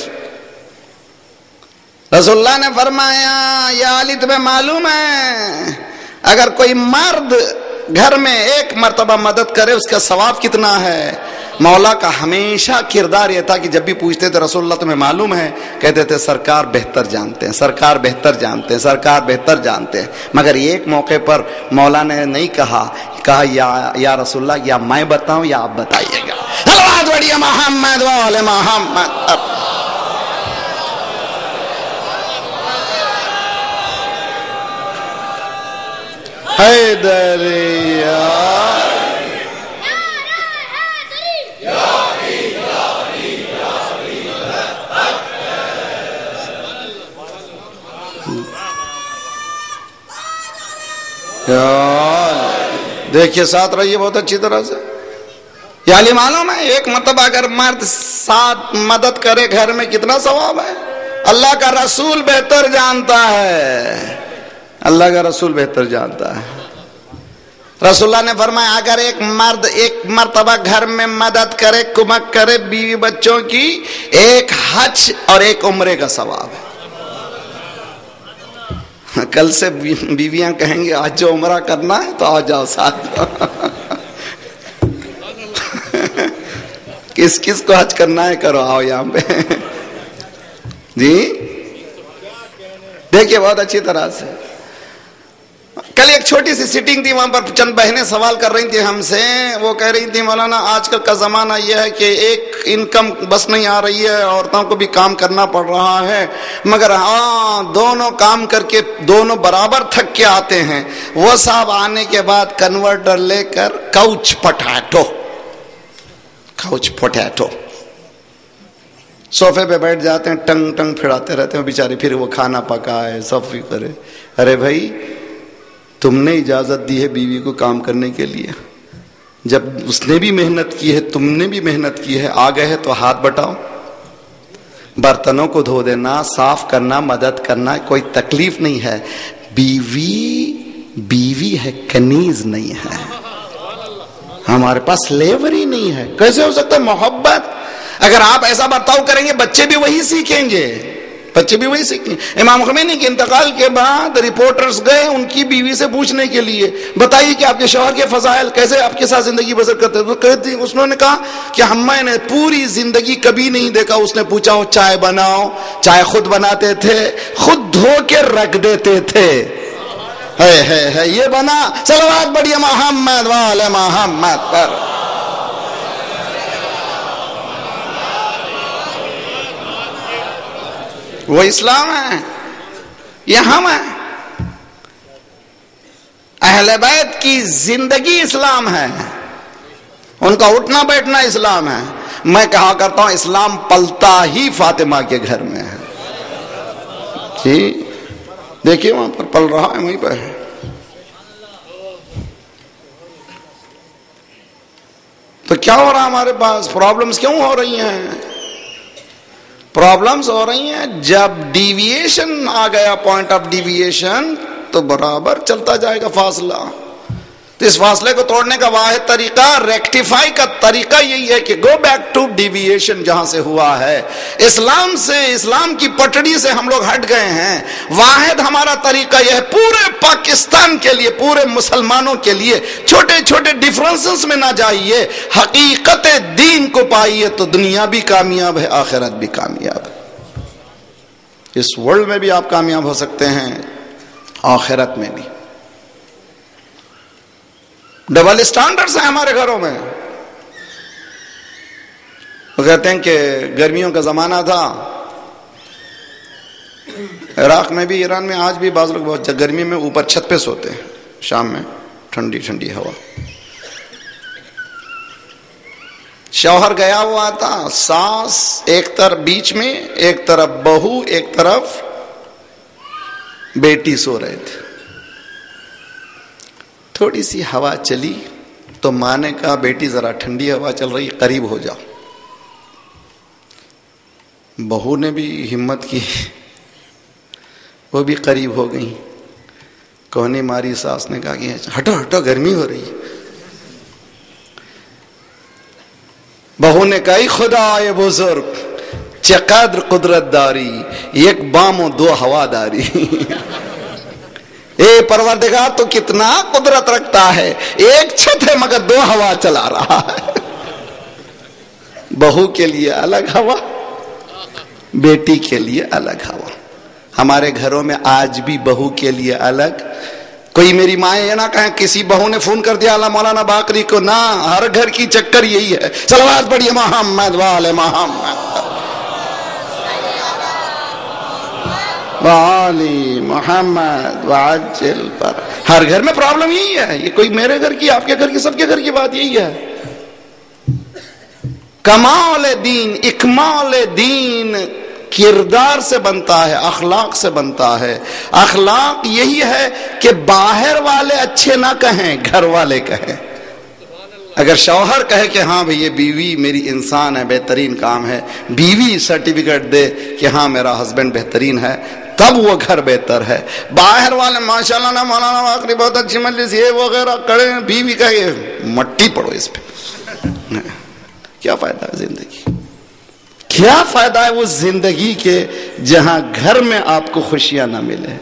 رسول اللہ نے فرمایا یا علی تمہیں معلوم ہے اگر کوئی مرد گھر میں ایک مرتبہ مدد کرے اس کا ثواب کتنا ہے؟ مولا کا ہمیشہ کردار یہ تھا کہ جب بھی پوچھتے تھے رسول اللہ تمہیں معلوم ہے، کہتے تھے سرکار بہتر جانتے ہیں، سرکار بہتر جانتے ہیں، سرکار بہتر جانتے ہیں۔ مگر ایک موقع پر مولا نے نہیں کہا، کہا یا یا رسول اللہ یا میں بتاؤں یا آپ بتائیے گا۔ صلوات پڑھیے محمد وعلی محمد۔ حیدریہ دیکھیے ساتھ رہیے بہت اچھی طرح سے۔ یا علی معلوم ہے ایک مرتبہ اگر مرد ساتھ مدد کرے گھر میں کتنا ثواب ہے؟ اللہ کا رسول بہتر جانتا ہے، اللہ کا رسول بہتر جانتا ہے۔ رسول اللہ نے فرمایا اگر ایک مرد ایک مرتبہ گھر میں مدد کرے، کمک کرے بیوی بچوں کی، ایک حج اور ایک عمرے کا ثواب ہے۔ کل سے بیویاں کہیں گے آج جو عمرہ کرنا ہے تو آ جاؤ ساتھ۔ کس کس کو حج کرنا ہے کرو، آؤ یہاں پہ۔ جی دیکھیے بہت اچھی طرح سے۔ کل ایک چھوٹی سی سیٹنگ تھی، وہاں پر چند بہنیں سوال کر رہی تھی ہم سے، وہ کہہ رہی تھی مولانا آج کل کا زمانہ یہ ہے کہ ایک انکم بس نہیں آ رہی ہے، عورتوں کو بھی کام کرنا پڑ رہا ہے، مگر ہاں دونوں کام کر کے دونوں برابر تھک کے آتے ہیں، وہ صاحب آنے کے بعد کنورٹر لے کر کوچ پٹیٹو کوچ پٹیٹو صوفے پہ بیٹھ جاتے ہیں، ٹنگ ٹنگ پھراتے رہتے ہیں بیچارے، پھر وہ کھانا پکائے صفائی کرے۔ ارے بھائی تم نے اجازت دی ہے بیوی کو کام کرنے کے لیے، جب اس نے بھی محنت کی ہے تم نے بھی محنت کی ہے، آ گئے ہے تو ہاتھ بٹاؤ، برتنوں کو دھو دینا، صاف کرنا، مدد کرنا کوئی تکلیف نہیں ہے۔ بیوی بیوی ہے، کنیز نہیں ہے، ہمارے پاس لیبر ہی نہیں ہے۔ کیسے ہو سکتا ہے؟ محبت، اگر آپ ایسا برتاؤ کریں گے بچے بھی وہی سیکھیں گے، بچے بھی وہی سیکھیں۔ امام خمینی کے انتقال کے بعد رپورٹرز گئے ان کی بیوی سے پوچھنے کے لیے، بتائیے کہ آپ کے شوہر کے فضائل کیسے آپ کے ساتھ زندگی بسر کرتے ہیں؟ تو کہتی اس نے کہا کہ ہم میں نے پوری زندگی کبھی نہیں دیکھا۔ اس نے پوچھا وہ چائے بناؤ، چائے خود بناتے تھے، خود دھو کے رکھ دیتے تھے، ہے ہے ہے یہ بنا۔ صلوات پڑھیے محمد وعلی محمد پر۔ وہ اسلام ہے، یہ ہم ہیں۔ اہل بیت کی زندگی اسلام ہے، ان کا اٹھنا بیٹھنا اسلام ہے۔ میں کہا کرتا ہوں اسلام پلتا ہی فاطمہ کے گھر میں ہے۔ جی دیکھیے وہاں پر پل رہا ہے، وہیں پہ ہے۔ تو کیا ہو رہا ہے ہمارے پاس؟ پرابلمز کیوں ہو رہی ہیں؟ پرابلمز ہو رہی ہیں جب ڈیویشن آ گیا، پوائنٹ آف ڈیویشن، تو برابر چلتا جائے گا فاصلہ۔ تو اس فاصلے کو توڑنے کا واحد طریقہ، ریکٹیفائی کا طریقہ یہی ہے کہ گو بیک ٹو ڈیویشن جہاں سے ہوا ہے۔ اسلام سے، اسلام کی پٹڑی سے ہم لوگ ہٹ گئے ہیں۔ واحد ہمارا طریقہ یہ ہے، پورے پاکستان کے لیے، پورے مسلمانوں کے لیے چھوٹے چھوٹے ڈیفرنسز میں نہ جائیے، حقیقت دین کو پائیے تو دنیا بھی کامیاب ہے، آخرت بھی کامیاب ہے۔ اس ورلڈ میں بھی آپ کامیاب ہو سکتے ہیں، آخرت میں بھی۔ ڈبل سٹینڈرڈز ہیں ہمارے گھروں میں۔ وہ کہتے ہیں کہ گرمیوں کا زمانہ تھا، عراق میں بھی، ایران میں آج بھی بعض لوگ بہت گرمی میں اوپر چھت پہ سوتے ہیں، شام میں ٹھنڈی ٹھنڈی ہوا۔ شوہر گیا ہوا تھا، ساس ایک طرف بیچ میں، ایک طرف بہو، ایک طرف بیٹی سو رہے تھے۔ تھوڑی سی ہوا چلی تو ماں نے کہا بیٹی ذرا ٹھنڈی ہوا چل رہی، قریب ہو جاؤ۔ بہو نے بھی ہمت کی، وہ بھی قریب ہو گئی۔ کوہنی ماری ساس نے کہا کہ ہٹو ہٹو گرمی ہو رہی ہے۔ بہو نے کہا خدائے بزرگ چقدر قدرت داری، ایک بام و دو ہواداری. اے پروردگار تو کتنا قدرت رکھتا ہے، ایک چھت ہے مگر دو ہوا چلا رہا ہے. بہو کے لیے الگ ہوا، بیٹی کے لیے الگ ہوا. ہمارے گھروں میں آج بھی بہو کے لیے الگ. کوئی میری ماں یہ نہ کہیں کسی بہو نے فون کر دیا مولانا باقری کو، نہ، ہر گھر کی چکر یہی ہے. صلوات پڑھیے محمد والے محمد والی محمد وعجل پر. ہر گھر میں پرابلم یہی ہے. یہ کوئی میرے گھر کی، آپ کے گھر کی، سب کے گھر کی بات یہی ہے. کمال دین، اکمال دین کردار سے بنتا ہے، اخلاق سے بنتا ہے. اخلاق یہی ہے کہ باہر والے اچھے نہ کہیں، گھر والے کہیں. اگر شوہر کہے کہ ہاں بھئی یہ بیوی میری انسان ہے، بہترین کام ہے، بیوی سرٹیفکیٹ دے کہ ہاں میرا ہسبینڈ بہترین ہے، تب وہ گھر بہتر ہے. باہر والے ماشاءاللہ نا مولانا واقعی بہت اچھی مجلس یہ وغیرہ کڑے، بیوی کہے مٹی پڑو اس پہ. کیا فائدہ ہے زندگی؟ کیا فائدہ ہے اس زندگی کے جہاں گھر میں آپ کو خوشیاں نہ ملے؟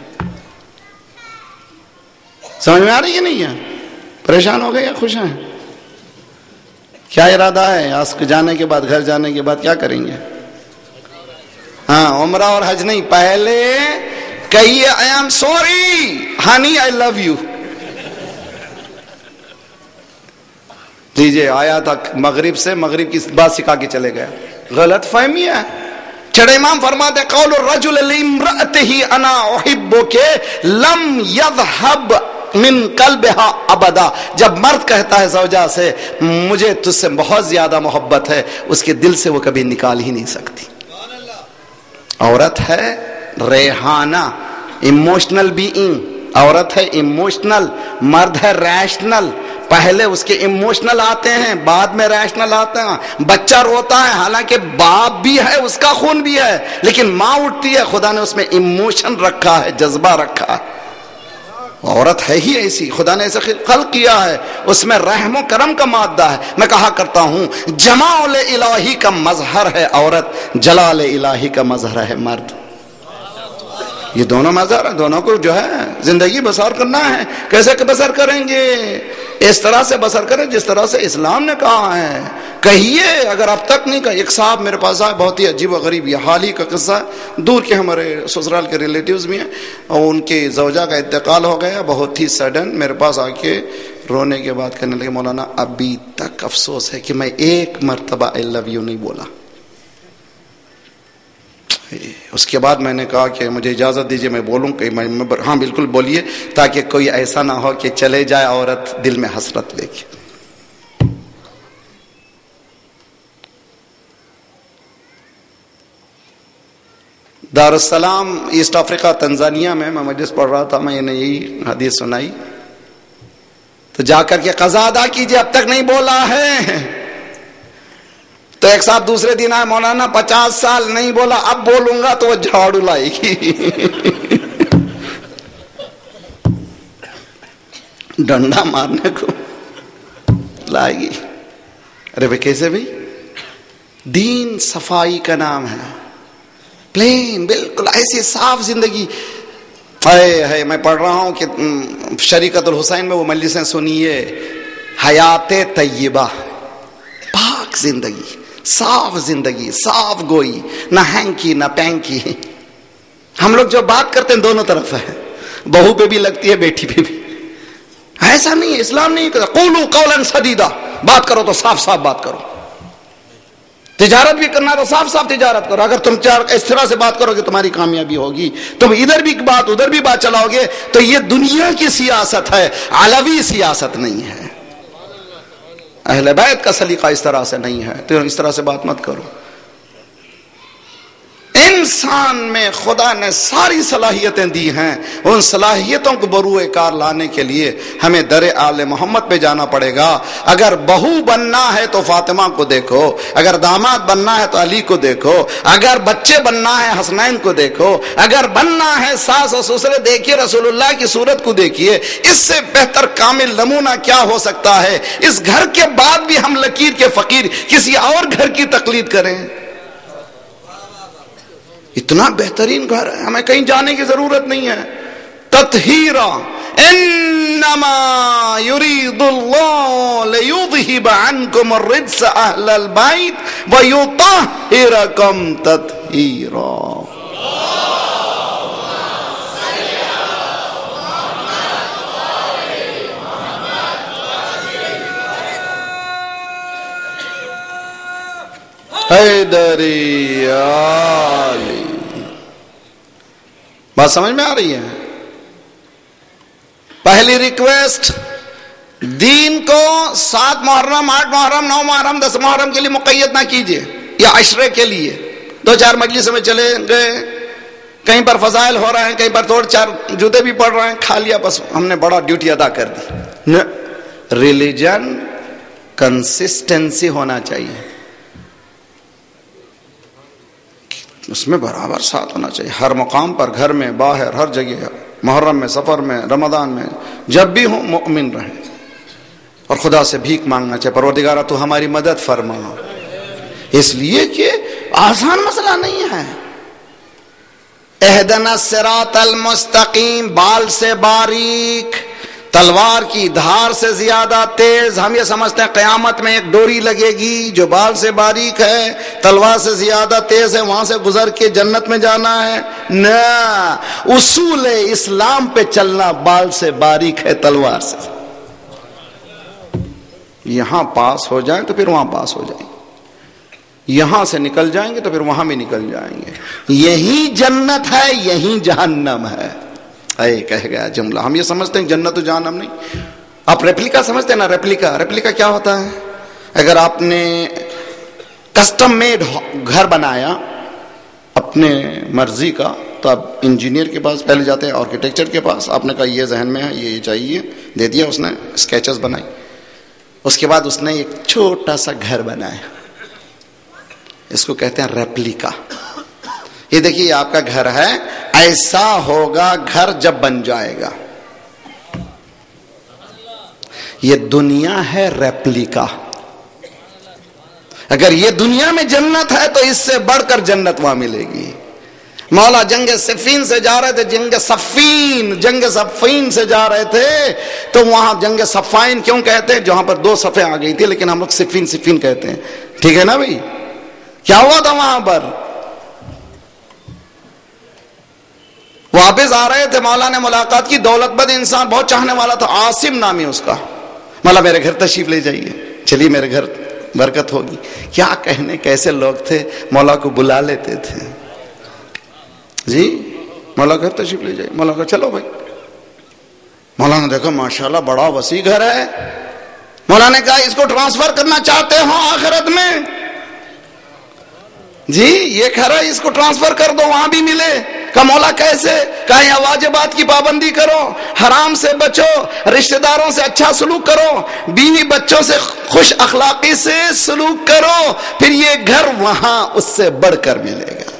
سمجھ میں آ رہی ہے نہیں ہے؟ پریشان ہو گئے یا خوش ہیں؟ کیا ارادہ ہے آج جانے کے بعد، گھر جانے کے بعد کیا کریں گے؟ ہاں، عمرہ اور حج نہیں، پہلے کہیے I am sorry honey I love you. لیجیے آیا تھا مغرب سے، مغرب کی بات سکھا کے چلے گیا. غلط فہمی ہے. چڑے امام فرماتے قول الرجل لامرأته انا احبک لم يذهب من قلبها ابدا. جب مرد کہتا ہے زوجہ سے مجھے تجھ سے بہت زیادہ محبت ہے، اس کے دل سے وہ کبھی نکال ہی نہیں سکتی. عورت ہے ریحانہ، ایموشنل بینگ. عورت ہے ایموشنل، مرد ہے ریشنل. پہلے اس کے ایموشنل آتے ہیں، بعد میں ریشنل آتے ہیں. بچہ روتا ہے، حالانکہ باپ بھی ہے، اس کا خون بھی ہے، لیکن ماں اٹھتی ہے، خدا نے اس میں ایموشن رکھا ہے، جذبہ رکھا ہے. عورت ہے ہی ایسی، خدا نے ایسے خلق کیا ہے، اس میں رحم و کرم کا مادہ ہے. میں کہا کرتا ہوں جمال الہی کا مظہر ہے عورت، جلال الہی کا مظہر ہے مرد. یہ دونوں مظہر ہیں، دونوں کو جو ہے زندگی بسر کرنا ہے. کیسے کہ بسر کریں گے؟ اس طرح سے بسر کریں جس طرح سے اسلام نے کہا ہے. کہیے اگر اب تک نہیں کہا. ایک صاحب میرے پاس آئے، بہت ہی عجیب و غریب، یہ حال ہی کا قصہ ہے، دور کے ہمارے سسرال کے ریلیٹیوز بھی ہیں، اور ان کے زوجہ کا انتقال ہو گیا بہت ہی سڈن. میرے پاس آ کے رونے کے بعد کہنے لگے مولانا ابھی تک افسوس ہے کہ میں ایک مرتبہ آئی لو یو نہیں بولا. اس کے بعد میں نے کہا کہ مجھے اجازت دیجئے میں بولوں کہ میں ہاں بالکل بولیے، تاکہ کوئی ایسا نہ ہو کہ چلے جائے عورت دل میں حسرت لے کے. دارالسلام ایسٹ افریقہ تنزانیہ میں میں مجلس پڑھ رہا تھا، میں نے یہی حدیث سنائی تو جا کر کے قضا ادا کیجئے، اب تک نہیں بولا ہے. تو ایک صاحب دوسرے دن آئے، مولانا پچاس سال نہیں بولا، اب بولوں گا تو وہ جھاڑو لائے گی. ڈنڈا مارنے کو لائے گی. ارے بھائی کیسے بھائی؟ دین صفائی کا نام ہے، پلین بالکل ایسی صاف زندگی. اے ہے میں پڑھ رہا ہوں کہ شریکت الحسین میں وہ مجلسیں سنیے، حیات طیبہ، پاک زندگی، صاف زندگی، صاف گوئی، نہ ہینکی نہ پینکی. ہم لوگ جو بات کرتے ہیں دونوں طرف ہے، بہو پہ بھی لگتی ہے بیٹی پہ بھی. ایسا نہیں ہے، اسلام نہیں کہتا قولوا قولا سدیدا، بات کرو تو صاف صاف بات کرو. تجارت بھی کرنا تو صاف صاف تجارت کرو. اگر تم اس طرح سے بات کرو گے تمہاری کامیابی ہوگی. تم ادھر بھی بات ادھر بھی بات چلاؤ گے تو یہ دنیا کی سیاست ہے، علوی سیاست نہیں ہے. اہل بیت کا سلیقہ اس طرح سے نہیں ہے، تو اس طرح سے بات مت کرو. ان انسان میں خدا نے ساری صلاحیتیں دی ہیں، ان صلاحیتوں کو بروئے کار لانے کے لیے ہمیں در آل محمد پہ جانا پڑے گا۔ اگر بہو بننا ہے تو فاطمہ کو دیکھو، اگر داماد بننا ہے تو علی کو دیکھو، اگر بچے بننا ہے حسنین کو دیکھو، اگر بننا ہے ساس اور سسرے دیکھیے رسول اللہ کی صورت کو دیکھیے۔ اس سے بہتر کامل نمونہ کیا ہو سکتا ہے؟ اس گھر کے بعد بھی ہم لکیر کے فقیر کسی اور گھر کی تقلید کریں؟ اتنا بہترین گھر ہے، ہمیں کہیں جانے کی ضرورت نہیں ہے۔ تطہیرا انما یرید اللہ لیذہب عنکم الرجس اہل البیت ویطہرکم تطہیرا۔ حیدری علی، بات سمجھ میں آ رہی ہے؟ پہلی ریکویسٹ، دین کو سات محرم، آٹھ محرم، نو محرم، دس محرم کے لیے مقید نہ کیجیے، یا عشرے کے لیے دو چار مجلس میں چلے گئے، کہیں پر فضائل ہو رہے ہیں، کہیں پر دو چار جوتے بھی پڑھ رہے ہیں، کھا لیا بس ہم نے بڑا ڈیوٹی ادا کر دی۔ ریلیجن کنسسٹنسی ہونا چاہیے، اس میں برابر ساتھ ہونا چاہیے، ہر مقام پر، گھر میں، باہر، ہر جگہ، محرم میں، سفر میں، رمضان میں، جب بھی ہوں مؤمن رہیں، اور خدا سے بھیک مانگنا چاہیے، پروردگارہ تو ہماری مدد فرما، اس لیے کہ آسان مسئلہ نہیں ہے۔ اہدنا الصراط المستقیم، بال سے باریک، تلوار کی دھار سے زیادہ تیز۔ ہم یہ سمجھتے ہیں قیامت میں ایک ڈوری لگے گی جو بال سے باریک ہے، تلوار سے زیادہ تیز ہے، وہاں سے گزر کے جنت میں جانا ہے۔ نہ، اصول اسلام پہ چلنا بال سے باریک ہے، تلوار سے۔ یہاں پاس ہو جائیں تو پھر وہاں پاس ہو جائیں گے، یہاں سے نکل جائیں گے تو پھر وہاں بھی نکل جائیں گے۔ یہی جنت ہے، یہی جہنم ہے، اے کہہ گیا جملہ۔ ہم یہ سمجھتے ہیں جنت و جہنم نہیں، آپ ریپلیکا سمجھتے ہیں نا؟ ریپلیکا ریپلیکا کیا ہوتا ہے؟ اگر آپ نے کسٹم میڈ گھر بنایا اپنے مرضی کا، تو آپ انجینئر کے پاس پہلے جاتے ہیں، آرکیٹیکچر کے پاس، آپ نے کہا یہ ذہن میں ہے، یہ چاہیے، دے دیا، اس نے اسکیچز بنائی، اس کے بعد اس نے ایک چھوٹا سا گھر بنایا، اس کو کہتے ہیں ریپلیکا۔ یہ دیکھیے آپ کا گھر ہے، ایسا ہوگا گھر جب بن جائے گا۔ یہ دنیا ہے ریپلیکا۔ اگر یہ دنیا میں جنت ہے تو اس سے بڑھ کر جنت وہاں ملے گی۔ مولا جنگ صفین سے جا رہے تھے، جنگ صفین جنگ صفین سے جا رہے تھے، تو وہاں جنگ صفین کیوں کہتے ہیں؟ جہاں پر دو صفیں آ گئی تھی، لیکن ہم لوگ صفین صفین کہتے ہیں، ٹھیک ہے نا بھائی؟ کیا ہوا تھا وہاں پر؟ واپس آ رہے تھے، مولا نے ملاقات کی، دولت مند انسان، بہت چاہنے والا تھا، عاصم نامی اس کا۔ مولا میرے گھر تشریف لے جائیے، چلیے میرے گھر برکت ہوگی۔ کیا کہنے کیسے لوگ تھے، مولا کو بلا لیتے تھے، جی مولا گھر تشریف لے جائیے، مولا کہا چلو بھائی۔ مولا نے دیکھا ماشاءاللہ بڑا وسیع گھر ہے، مولا نے کہا اس کو ٹرانسفر کرنا چاہتے ہو آخرت میں؟ جی یہ گھر ہے، اس کو ٹرانسفر کر دو، وہاں بھی ملے۔ کہا مولا کیسے؟ کہا یہ واجبات کی پابندی کرو، حرام سے بچو، رشتہ داروں سے اچھا سلوک کرو، بیوی بچوں سے خوش اخلاقی سے سلوک کرو، پھر یہ گھر وہاں اس سے بڑھ کر ملے گا۔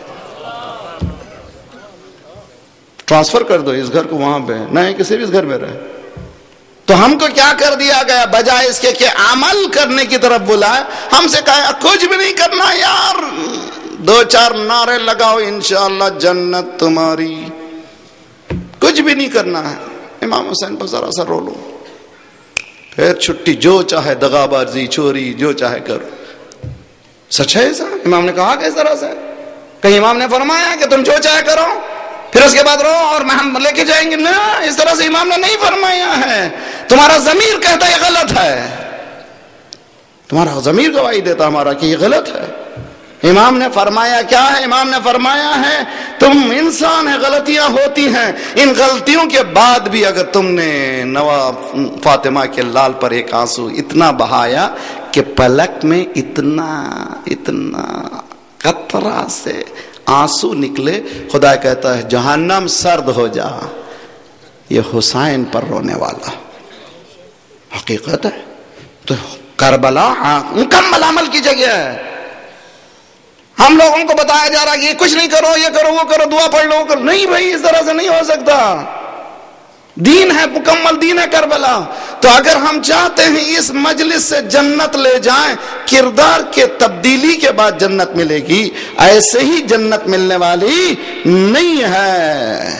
ٹرانسفر کر دو اس گھر کو وہاں پہ، نہ ہے کسی بھی اس گھر میں رہے۔ تو ہم کو کیا کر دیا گیا؟ بجائے اس کے کہ عمل کرنے کی طرف بلائے، ہم سے کہا کچھ بھی نہیں کرنا یار، دو چار نعرے لگاؤ انشاءاللہ جنت تمہاری، کچھ بھی نہیں کرنا ہے۔ امام حسین پر ذرا سا رو لو، پھر چھٹی، جو چاہے دغا بازی، چوری، جو چاہے کرو۔ سچ ہے ایسا؟ امام نے کہا کہ ذرا سا، کہیں امام نے فرمایا کہ تم جو چاہے کرو پھر اس کے بعد رو اور ہم لے کے جائیں گے؟ نہ، اس طرح سے امام نے نہیں فرمایا ہے۔ تمہارا ضمیر کہتا ہے یہ غلط ہے، تمہارا ضمیر گواہی دیتا ہمارا کہ یہ غلط ہے۔ امام نے فرمایا کیا ہے؟ امام نے فرمایا ہے تم انسان ہے، غلطیاں ہوتی ہیں، ان غلطیوں کے بعد بھی اگر تم نے نواب فاطمہ کے لال پر ایک آنسو اتنا بہایا کہ پلک میں اتنا اتنا قطرہ سے آنسو نکلے، خدا کہتا ہے جہنم سرد ہو جا، یہ حسین پر رونے والا حقیقت ہے۔ تو کربلا مکمل عمل کی جگہ ہے۔ ہم لوگوں کو بتایا جا رہا ہے کہ یہ کچھ نہیں کرو، یہ کرو، وہ کرو، دعا پڑھ لو، وہ کرو۔ نہیں بھائی، اس طرح سے نہیں ہو سکتا۔ دین ہے، مکمل دین ہے کربلا۔ تو اگر ہم چاہتے ہیں اس مجلس سے جنت لے جائیں، کردار کے تبدیلی کے بعد جنت ملے گی، ایسے ہی جنت ملنے والی نہیں ہے۔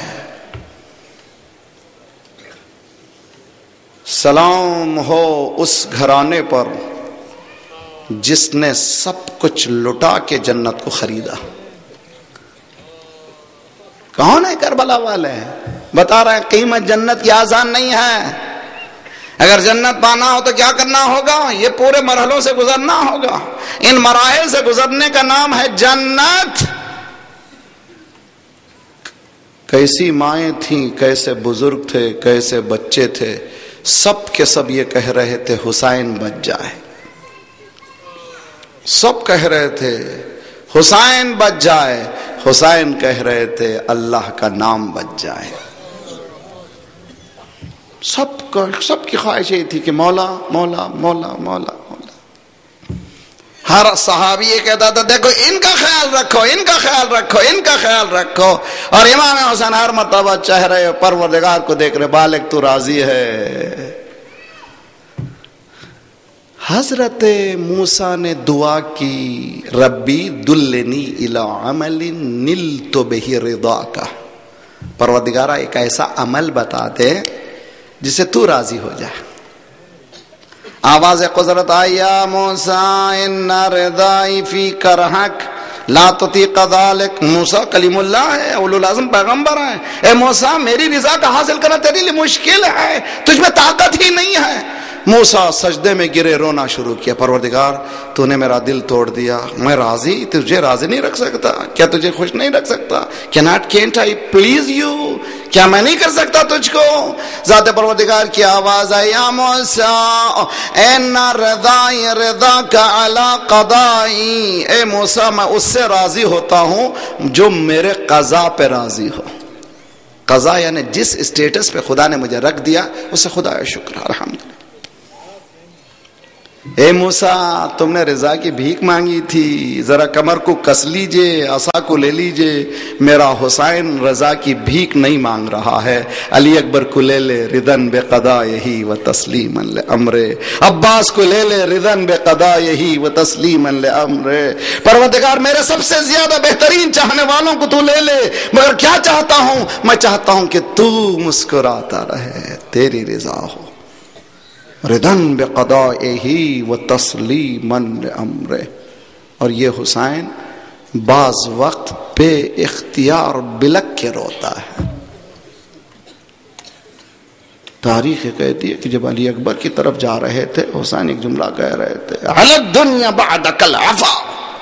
سلام ہو اس گھرانے پر جس نے سب کچھ لٹا کے جنت کو خریدا۔ کون ہے کربلا والے؟ بتا رہے ہیں قیمت جنت کی آسان نہیں ہے۔ اگر جنت پانا ہو تو کیا کرنا ہوگا؟ یہ پورے مرحلوں سے گزرنا ہوگا۔ ان مراحل سے گزرنے کا نام ہے جنت۔ کیسی مائیں تھیں، کیسے بزرگ تھے، کیسے بچے تھے، سب کے سب یہ کہہ رہے تھے حسین بچ جائے۔ سب کہہ رہے تھے حسین بچ جائے، حسین کہہ رہے تھے اللہ کا نام بچ جائے۔ سب کا سب کی خواہش یہ تھی کہ مولا مولا مولا مولا مولا۔ ہر صحابی یہ کہتا تھا دیکھو ان کا خیال رکھو، ان کا خیال رکھو، ان کا خیال رکھو۔ اور امام حسین ہر مرتبہ چاہ رہے پروردگار کو دیکھ رہے، بالک تو راضی ہے۔ حضرت موسیٰ نے دعا کی ربی دلنی الی عمل نلت بہ رضاک، پروردگارہ ایک ایسا عمل بتا دے جسے تو راضی ہو جائے۔ آواز قدرت آئی یا موسیٰ ان رضائی فی کرہک لا تطیق ذلک۔ موسیٰ کلیم اللہ ہے، اولو العزم پیغمبر ہیں۔ اے موسیٰ میری رضا کا حاصل کرنا تیرے لیے مشکل ہے، تجھ میں طاقت ہی نہیں ہے۔ موسیٰ سجدے میں گرے، رونا شروع کیا، پروردگار تو نے میرا دل توڑ دیا، میں راضی تجھے راضی نہیں رکھ سکتا، کیا تجھے خوش نہیں رکھ سکتا؟ Can't can't I please you, کیا میں نہیں کر سکتا تجھ کو؟ ذات پروردگار کی آواز آئی یا موسیٰ این رضائی رضاک علی قضائی، اے موسیٰ میں اس سے راضی ہوتا ہوں جو میرے قضا پہ راضی ہو۔ قضا یعنی جس اسٹیٹس پہ خدا نے مجھے رکھ دیا اسے خدا کا شکر الحمدللہ۔ اے موسیٰ تم نے رضا کی بھیک مانگی تھی، ذرا کمر کو کس لیجئے، عصا کو لے لیجئے، میرا حسین رضا کی بھیک نہیں مانگ رہا ہے، علی اکبر کو لے لے ردن بے قضائہ و تسلیما لامرہ، عباس کو لے لے ردن بے قضائہ و تسلیما لامرہ۔ پروردگار میرے سب سے زیادہ بہترین چاہنے والوں کو تو لے لے، مگر کیا چاہتا ہوں؟ میں چاہتا ہوں کہ تو مسکراتا رہے، تیری رضا ہو۔ ردن بقضائہ و تسلیما لامرہ۔ اور یہ حسین بعض وقت بے اختیار بلک کے روتا ہے۔ تاریخ کہتی ہے کہ جب علی اکبر کی طرف جا رہے تھے حسین ایک جملہ کہہ رہے تھے علی الدنیا بعدک العفا،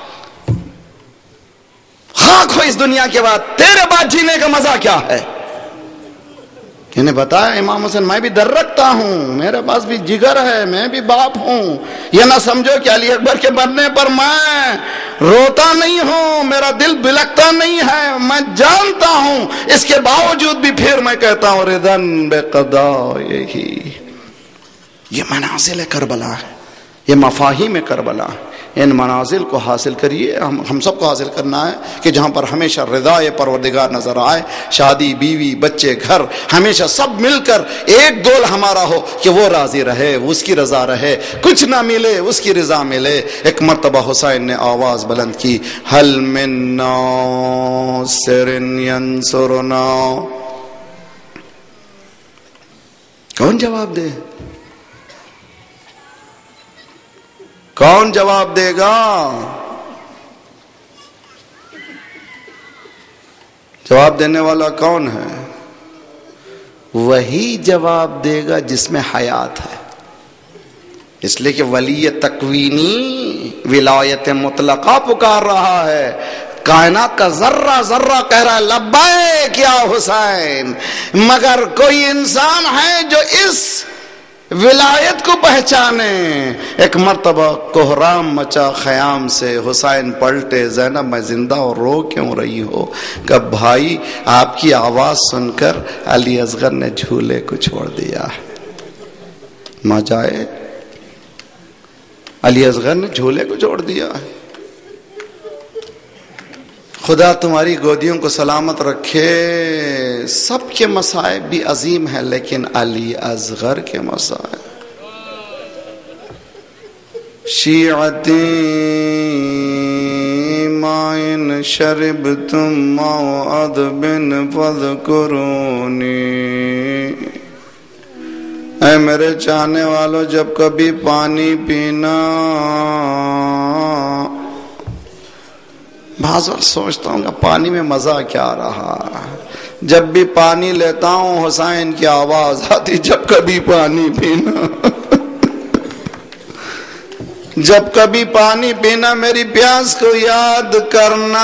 خاک ہو اس دنیا کے بعد، تیرے بعد جینے کا مزہ کیا ہے؟ انہیں بتایا امام حسین میں بھی در رکھتا ہوں، میرے پاس بھی جگر ہے، میں بھی باپ ہوں، یہ نہ سمجھو کہ علی اکبر کے مرنے پر میں روتا نہیں ہوں، میرا دل بلکتا نہیں ہے، میں جانتا ہوں، اس کے باوجود بھی پھر میں کہتا ہوں ردن بے قضائہ۔ یہ منازل کربلا ہے، یہ مفاہیم کربلا ہے۔ ان منازل کو حاصل کریے، ہم ہم سب کو حاصل کرنا ہے کہ جہاں پر ہمیشہ رضا پروردگار نظر آئے، شادی بیوی بچے گھر ہمیشہ سب مل کر ایک گول ہمارا ہو کہ وہ راضی رہے، اس کی رضا رہے، کچھ نہ ملے اس کی رضا ملے۔ ایک مرتبہ حسین نے آواز بلند کی حل من ناصر ینصرنا، کون جواب دے؟ کون جواب دے گا؟ جواب دینے والا کون ہے؟ وہی جواب دے گا جس میں حیات ہے، اس لیے کہ ولی تکوینی ولایت مطلقہ پکار رہا ہے، کائنات کا ذرہ ذرہ کہہ رہا ہے لبیک یا حسین، مگر کوئی انسان ہے جو اس ولایت کو پہچانے. ایک مرتبہ کوہرام مچا خیام سے، حسین پلٹے، زینب میں زندہ اور رو کیوں رہی ہو؟ کہ بھائی آپ کی آواز سن کر علی اصغر نے جھولے کو چھوڑ دیا. ماں جائے علی اصغر نے جھولے کو چھوڑ دیا. خدا تمہاری گودیوں کو سلامت رکھے. سب کے مصائب بھی عظیم ہیں لیکن علی اصغر کے مصائب. شیعتی مائن شربتم موعد بن فذکرونی. اے میرے چاہنے والوں، جب کبھی پانی پینا، بعض وقت سوچتا ہوں کہ پانی میں مزہ کیا رہا. جب بھی پانی لیتا ہوں حسین کی آواز آتی، جب کبھی پانی پینا. جب کبھی پانی پینا میری پیاس کو یاد کرنا.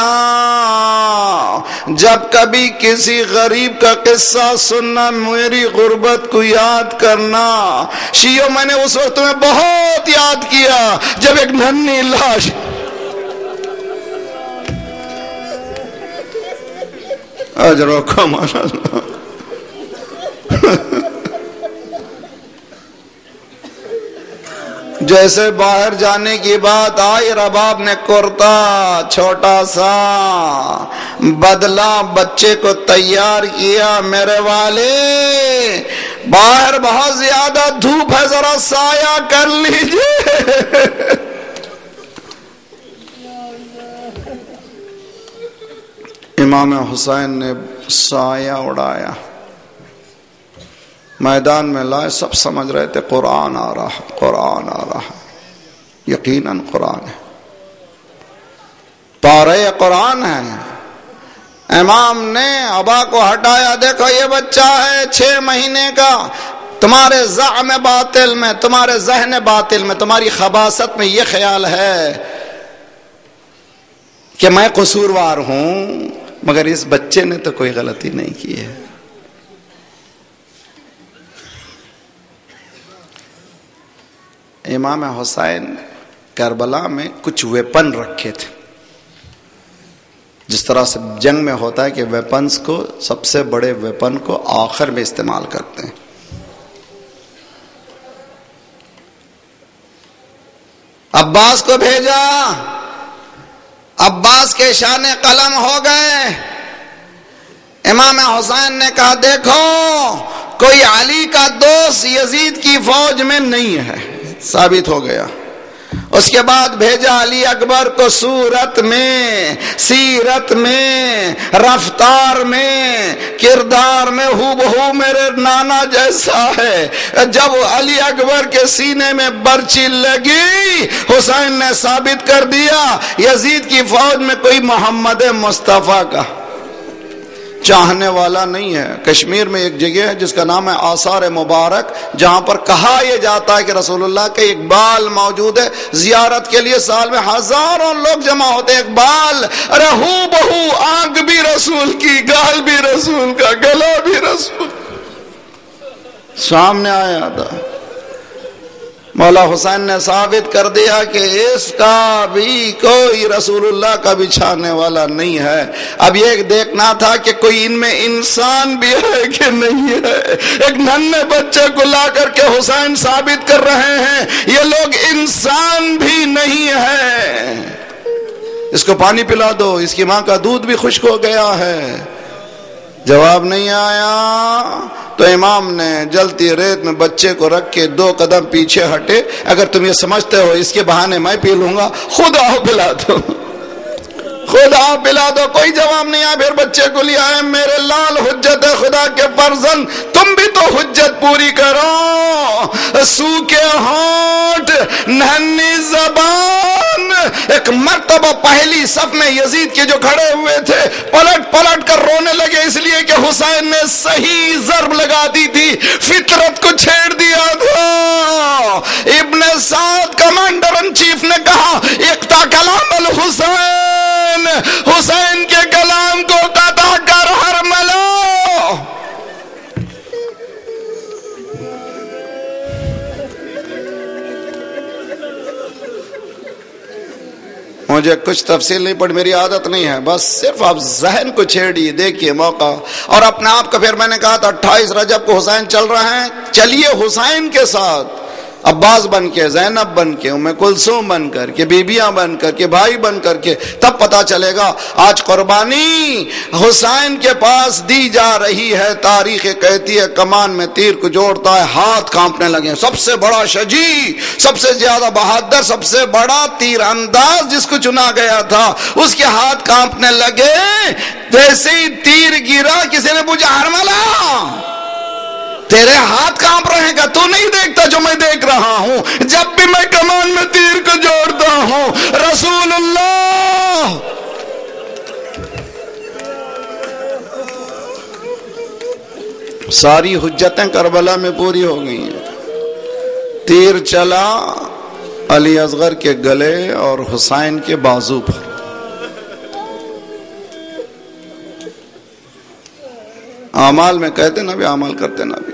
جب کبھی کسی غریب کا قصہ سننا میری غربت کو یاد کرنا. شیعوں میں نے اس وقت میں بہت یاد کیا جب ایک ننھی لاش اجرو کو ماشاء اللہ جیسے باہر جانے کی بات آئی، رباب نے کرتا چھوٹا سا بدلا، بچے کو تیار کیا. میرے والے باہر بہت زیادہ دھوپ ہے، ذرا سایہ کر لیجیے. امام حسین نے سایہ اڑایا، میدان میں لائے. سب سمجھ رہے تھے قرآن آ رہا قرآن آ رہا. یقیناً قرآن ہے، پارے قرآن ہے. امام نے ابا کو ہٹایا، دیکھو یہ بچہ ہے چھ مہینے کا، تمہارے زعم باطل میں، تمہارے ذہن باطل میں، تمہاری خباثت میں یہ خیال ہے کہ میں قصوروار ہوں، مگر اس بچے نے تو کوئی غلطی نہیں کی ہے. امام حسین کربلا میں کچھ ویپن رکھے تھے. جس طرح سے جنگ میں ہوتا ہے کہ ویپنز کو، سب سے بڑے ویپن کو آخر میں استعمال کرتے ہیں. عباس کو بھیجا، عباس کے شانے قلم ہو گئے. امام حسین نے کہا دیکھو کوئی علی کا دوست یزید کی فوج میں نہیں ہے، ثابت ہو گیا. اس کے بعد بھیجا علی اکبر کو صورت میں، سیرت میں، رفتار میں، کردار میں ہو بہو میرے نانا جیسا ہے. جب علی اکبر کے سینے میں برچی لگی، حسین نے ثابت کر دیا یزید کی فوج میں کوئی محمد مصطفیٰ کا چاہنے والا نہیں ہے. کشمیر میں ایک جگہ ہے جس کا نام ہے آثار مبارک، جہاں پر کہا یہ جاتا ہے کہ رسول اللہ کے اقبال موجود ہے. زیارت کے لیے سال میں ہزاروں لوگ جمع ہوتے. اقبال ارے ہو بہو، آنکھ بھی رسول کی، گال بھی رسول کا، گلا بھی رسول سامنے آیا تھا. مولا حسین نے ثابت کر دیا کہ اس کا بھی کوئی رسول اللہ کا بھی چھانے والا نہیں ہے. اب یہ دیکھنا تھا کہ کوئی ان میں انسان بھی ہے کہ نہیں ہے. ایک ننھے بچے کو لا کر کے حسین ثابت کر رہے ہیں یہ لوگ انسان بھی نہیں ہے. اس کو پانی پلا دو، اس کی ماں کا دودھ بھی خشک ہو گیا ہے. جواب نہیں آیا تو امام نے جلتی ریت میں بچے کو رکھ کے دو قدم پیچھے ہٹے. اگر تم یہ سمجھتے ہو اس کے بہانے میں پی لوں گا، خود آؤ پلا دو، خود آؤ پلا دو. کوئی جواب نہیں آیا. پھر بچے کو لیا ہے. میرے لال حجت خدا کے فرزند، تم بھی تو حجت پوری کرو. سو کے ہونٹ، ننھی زبان. ایک مرتبہ پہلی صف میں یزید کے جو کھڑے ہوئے تھے پلٹ پلٹ کر رونے لگے، اس لیے کہ حسین نے صحیح ضرب لگا دی تھی، فطرت کو چھیڑ دیا تھا. ابن سعد کمانڈر ان چیف نے کہا اقطع کلام الحسین، حسین کے کلام کو قطع کر ہر ملو. مجھے کچھ تفصیل نہیں پڑی، میری عادت نہیں ہے، بس صرف آپ ذہن کو چھیڑیے، دیکھیے موقع. اور اپنے آپ کا پھر میں نے کہا تھا اٹھائیس رجب کو حسین چل رہے ہیں، چلیے حسین کے ساتھ، عباس بن کے، زینب بن کے، ام کلثوم بن کر کے، بیبیاں بن کر کے، بھائی بن کر کے، تب پتا چلے گا. آج قربانی حسین کے پاس دی جا رہی ہے. تاریخ کہتی ہے کمان میں تیر کو جوڑتا ہے، ہاتھ کانپنے لگے. سب سے بڑا شجیع، سب سے زیادہ بہادر، سب سے بڑا تیر انداز جس کو چنا گیا تھا، اس کے ہاتھ کانپنے لگے. ویسے ہی تیر گرا، کسی نے پوچھا ہرملا تیرے ہاتھ کانپ رہے ہیں، تو نہیں دیکھتا جو میں دیکھ رہا ہوں؟ جب بھی میں کمان میں تیر کو جوڑتا ہوں رسول اللہ ساری حجتیں کربلا میں پوری ہو گئی ہیں. تیر چلا علی اصغر کے گلے اور حسین کے بازو پر. اعمال میں کہتے نہ بھی، اعمال کرتے نہ بھی،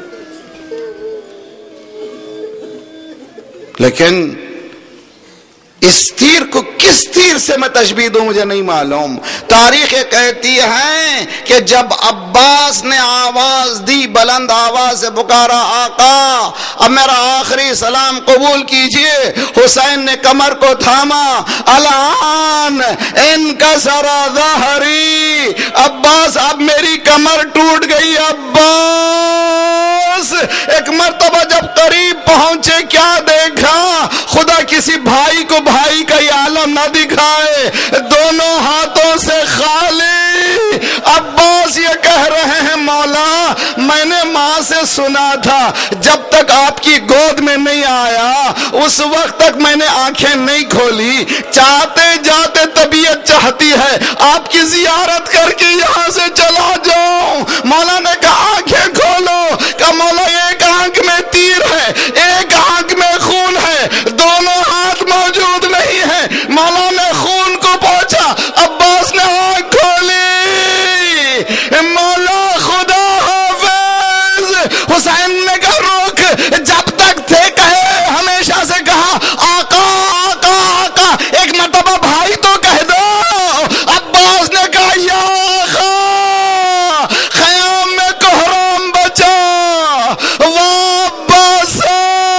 لیکن اس تیر کو کس تیر سے میں تشبیہ دوں مجھے نہیں معلوم. تاریخ کہتی ہے کہ جب عباس نے آواز دی، بلند آواز سے پکارا آقا اب میرا آخری سلام قبول کیجئے، حسین نے کمر کو تھاما. الان انکسر ظہری، عباس اب میری کمر ٹوٹ گئی. عباس ایک مرتبہ جب قریب پہنچے کیا دیکھا؟ خدا کسی بھائی کو بھائی کا یہ عالم نہ دکھائے، دونوں ہاتھوں سے خالی. عباس یہ کہہ رہے ہیں مولا میں نے ماں سے سنا تھا جب تک آپ کی گود میں نہیں آیا اس وقت تک میں نے آنکھیں نہیں کھولی، چاہتے جاتے طبیعت چاہتی ہے آپ کی زیارت کر کے یہاں سے چلا جاؤں. مولا نے کہا آنکھیں کھولو. کہا مولا ایک آنکھ میں تیر ہے، ایک آنکھ میں خون ہے، دونوں ہاتھ موجود نہیں ہیں. مولا نے خون کو پوچھا، عباس نے آنکھ کھولی. مولا خدا حافظ. حسین نے کہا روک، جب تک تھے کہے ہمیشہ سے کہا آقا آقا آقا، ایک مرتبہ بھائی تو کہہ دو. عباس نے کہا یا آقا خیام میں کوہرام بچا واباسو.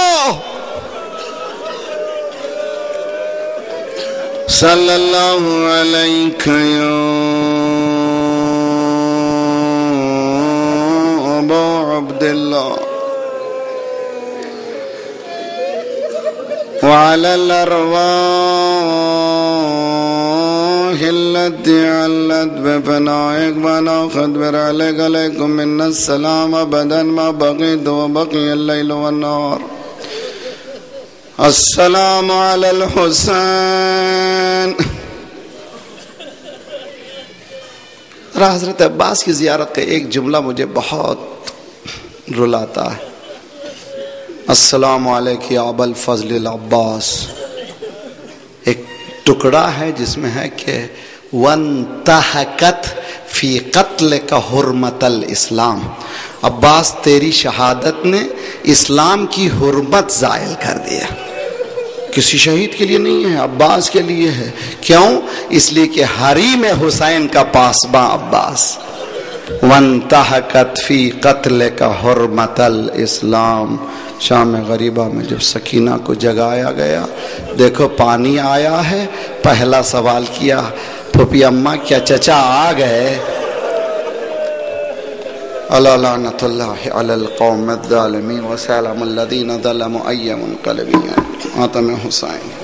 صلی اللہ علیہ یا ابا عبداللہ وعلى الأرواح التي علت بفنائك وناخذ برعلك عليكم من السلام أبدا ما بقيت وبقي الليل والنهار. السلام على الحسين. حضرت عباس کی زیارت کا ایک جملہ مجھے بہت رلاتا ہے. السلام علیکم یا ابا الفضل العباس. ایک ٹکڑا ہے جس میں ہے کہ وانتہکت فی قتل کا حرمت الاسلام. عباس تیری شہادت نے اسلام کی حرمت زائل کر دیا. کسی شہید کے لیے نہیں ہے، عباس کے لیے ہے. کیوں؟ اس لیے کہ حریم حسین کا پاسباں عباس. وانتہکت فی قتل کا حرمت الاسلام. شام غریبہ میں جب سکینہ کو جگایا گیا، دیکھو پانی آیا ہے، پہلا سوال کیا پھوپھی اماں کیا چچا آ گئے؟ الا لعنت اللہ علی القوم الظالمین وسلام الذین ظلموا ای منقلب آتم حسین.